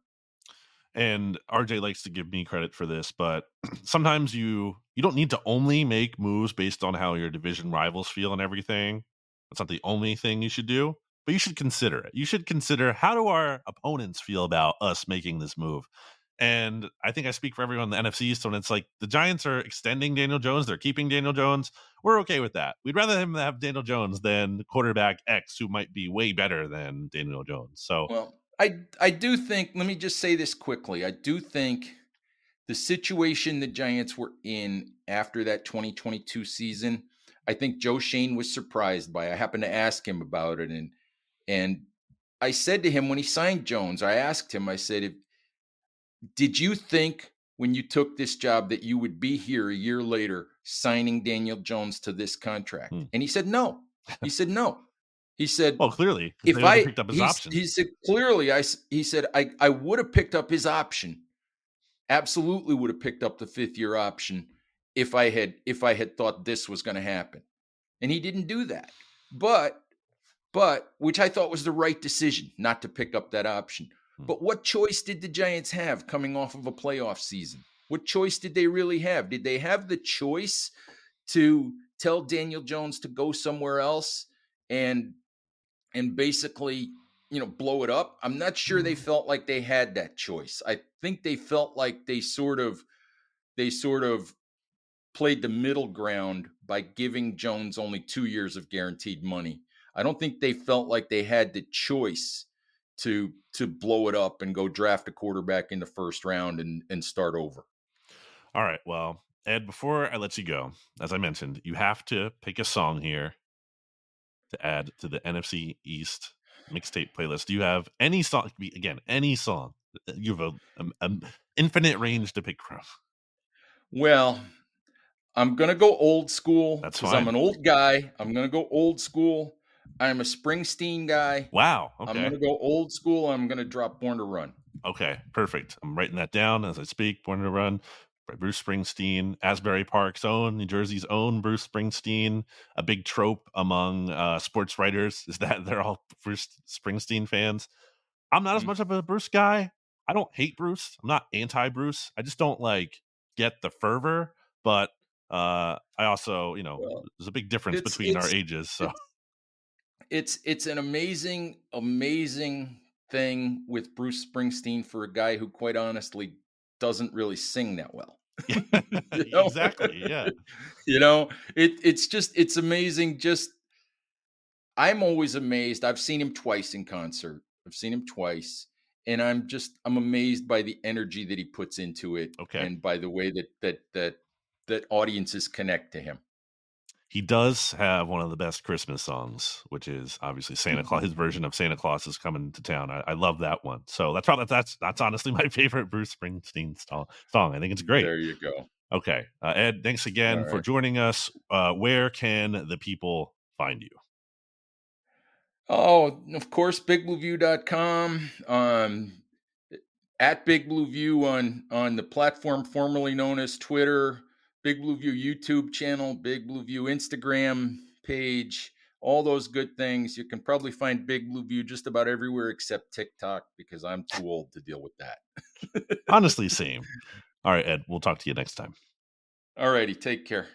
And R J likes to give me credit for this, but sometimes you, you don't need to only make moves based on how your division rivals feel and everything. That's not the only thing you should do, but you should consider it. You should consider, how do our opponents feel about us making this move? And I think I speak for everyone in the N F C East when it's like the Giants are extending Daniel Jones. They're keeping Daniel Jones. We're okay with that. We'd rather him have Daniel Jones than quarterback X, who might be way better than Daniel Jones. So, well, I, I do think, let me just say this quickly. I do think the situation the Giants were in after that twenty twenty-two season, I think Joe Schoen was surprised by. I happened to ask him about it, and and I said to him when he signed Jones, I asked him, I said, if, did you think when you took this job that you would be here a year later signing Daniel Jones to this contract? Hmm. And he said, no. He said, no. He said, well, clearly, if I picked up his option. He said, clearly, I, he said, I, I would have picked up his option. Absolutely would have picked up the fifth year option if I had, if I had thought this was going to happen. And he didn't do that. But, but, which I thought was the right decision not to pick up that option. Hmm. But what choice did the Giants have coming off of a playoff season? What choice did they really have? Did they have the choice to tell Daniel Jones to go somewhere else and, and basically, you know, blow it up? I'm not sure they felt like they had that choice. I think they felt like they sort of, they sort of played the middle ground by giving Jones only two years of guaranteed money. I don't think they felt like they had the choice to, to blow it up and go draft a quarterback in the first round and, and start over. All right. Well, Ed, before I let you go, as I mentioned, you have to pick a song here to add to the N F C East mixtape playlist. Do you have any song? Again, any song. You have an infinite range to pick from. Well, I'm going to go old school. That's fine. I'm fine. an old guy. I'm going to go old school. I'm a Springsteen guy. Wow. Okay. I'm going to go old school. I'm going to drop Born to Run. Okay, perfect. I'm writing that down as I speak. Born to Run by Bruce Springsteen, Asbury Park's own, New Jersey's own Bruce Springsteen. A big trope among uh, sports writers is that they're all Bruce Springsteen fans. I'm not mm-hmm. as much of a Bruce guy. I don't hate Bruce. I'm not anti-Bruce. I just don't like get the fervor. But uh, I also, you know, well, there's a big difference it's, between it's, our ages. So it's it's an amazing, amazing thing with Bruce Springsteen for a guy who, quite honestly, doesn't really sing that well. you know? Exactly. Yeah. You know, it it's just it's amazing. Just I'm always amazed. I've seen him twice in concert. I've seen him twice. And I'm just I'm amazed by the energy that he puts into it. Okay. And by the way that that that that audiences connect to him. He does have one of the best Christmas songs, which is obviously Santa Claus. His version of Santa Claus is Coming to Town. I, I love that one. So that's probably that's that's honestly my favorite Bruce Springsteen song. I think it's great. There you go. Okay, uh, Ed, thanks again right. for joining us. Uh, where can the people find you? Oh, of course, big blue view dot com. Um, at Big Blue View on on the platform formerly known as Twitter. Big Blue View YouTube channel, Big Blue View Instagram page, all those good things. You can probably find Big Blue View just about everywhere except TikTok because I'm too old to deal with that. Honestly, same. All right, Ed, we'll talk to you next time. All righty, take care.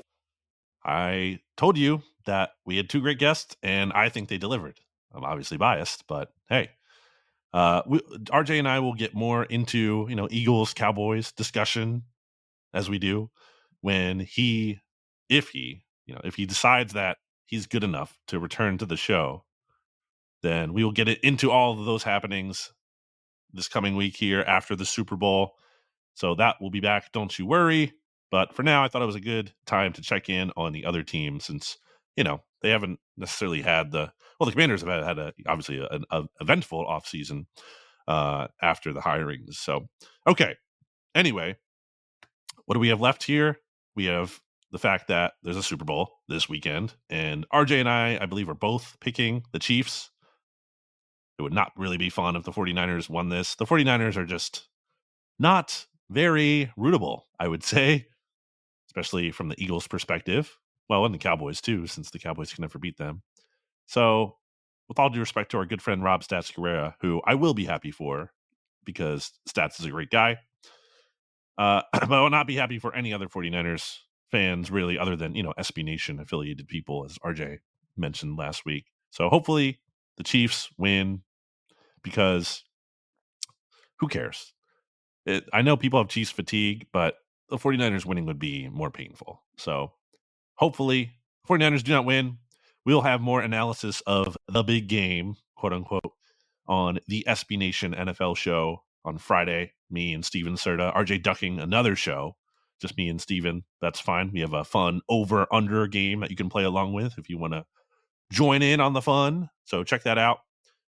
I told you that we had two great guests, and I think they delivered. I'm obviously biased, but hey. Uh, we, R J and I will get more into, you know, Eagles, Cowboys discussion as we do. When he, if he, you know, if he decides that he's good enough to return to the show, then we will get it into all of those happenings this coming week here after the Super Bowl. So that will be back. Don't you worry. But for now, I thought it was a good time to check in on the other team since, you know, they haven't necessarily had the, well, the Commanders have had, had a, obviously an a eventful offseason uh, after the hirings. So, okay. Anyway, what do we have left here? We have the fact that there's a Super Bowl this weekend, and R J and I, I believe, are both picking the Chiefs. It would not really be fun if the 49ers won this. The 49ers are just not very rootable, I would say, especially from the Eagles' perspective. Well, and the Cowboys, too, since the Cowboys can never beat them. So, with all due respect to our good friend Rob Stats Carrera, who I will be happy for because Stats is a great guy, Uh, but I will not be happy for any other 49ers fans, really, other than, you know, S B Nation affiliated people, as R J mentioned last week. So hopefully the Chiefs win because who cares? It, I know people have Chiefs fatigue, but the 49ers winning would be more painful. So hopefully 49ers do not win. We'll have more analysis of the big game, quote unquote, on the S B Nation N F L show on Friday, me and Steven Serta. R J ducking another show, just me and Steven. That's fine. We have a fun over-under game that you can play along with if you want to join in on the fun. So check that out.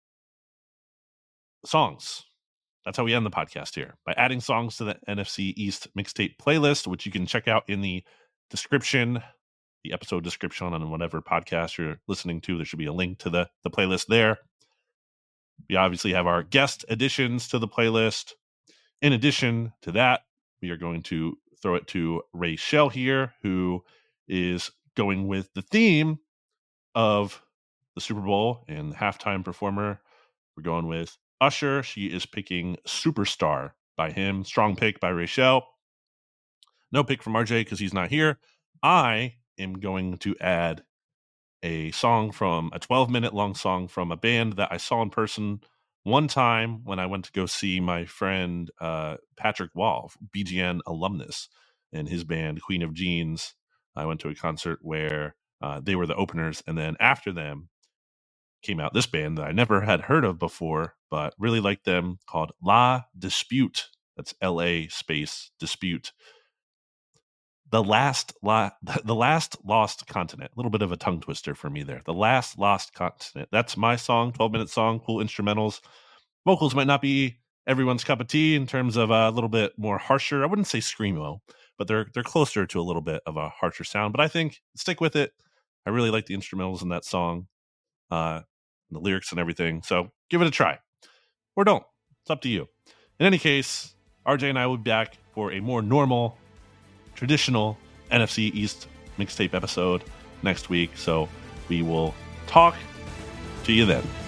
Songs. That's how we end the podcast here, by adding songs to the N F C East mixtape playlist, which you can check out in the description, the episode description on whatever podcast you're listening to. There should be a link to the, the playlist there. We obviously have our guest additions to the playlist. In addition to that, we are going to throw it to Rachel here, who is going with the theme of the Super Bowl and the halftime performer. We're going with Usher. She is picking Superstar by him. Strong pick by Rachel. No pick from R J because he's not here. I am going to add a song from a twelve minute long song from a band that I saw in person one time when I went to go see my friend uh, Patrick Wall, B G N alumnus, and his band Queen of Jeans. I went to a concert where uh, they were the openers, and then after them came out this band that I never had heard of before, but really liked them, called La Dispute. That's L A space Dispute. The last, la- the last lost continent. A little bit of a tongue twister for me there. The last lost continent. That's my song, twelve minute song, cool instrumentals. Vocals might not be everyone's cup of tea in terms of a little bit more harsher. I wouldn't say screamo, but they're they're closer to a little bit of a harsher sound. But I think stick with it. I really like the instrumentals in that song. Uh, the lyrics and everything. So give it a try. Or don't. It's up to you. In any case, R J and I will be back for a more normal, traditional N F C East mixtape episode next week. So we will talk to you then.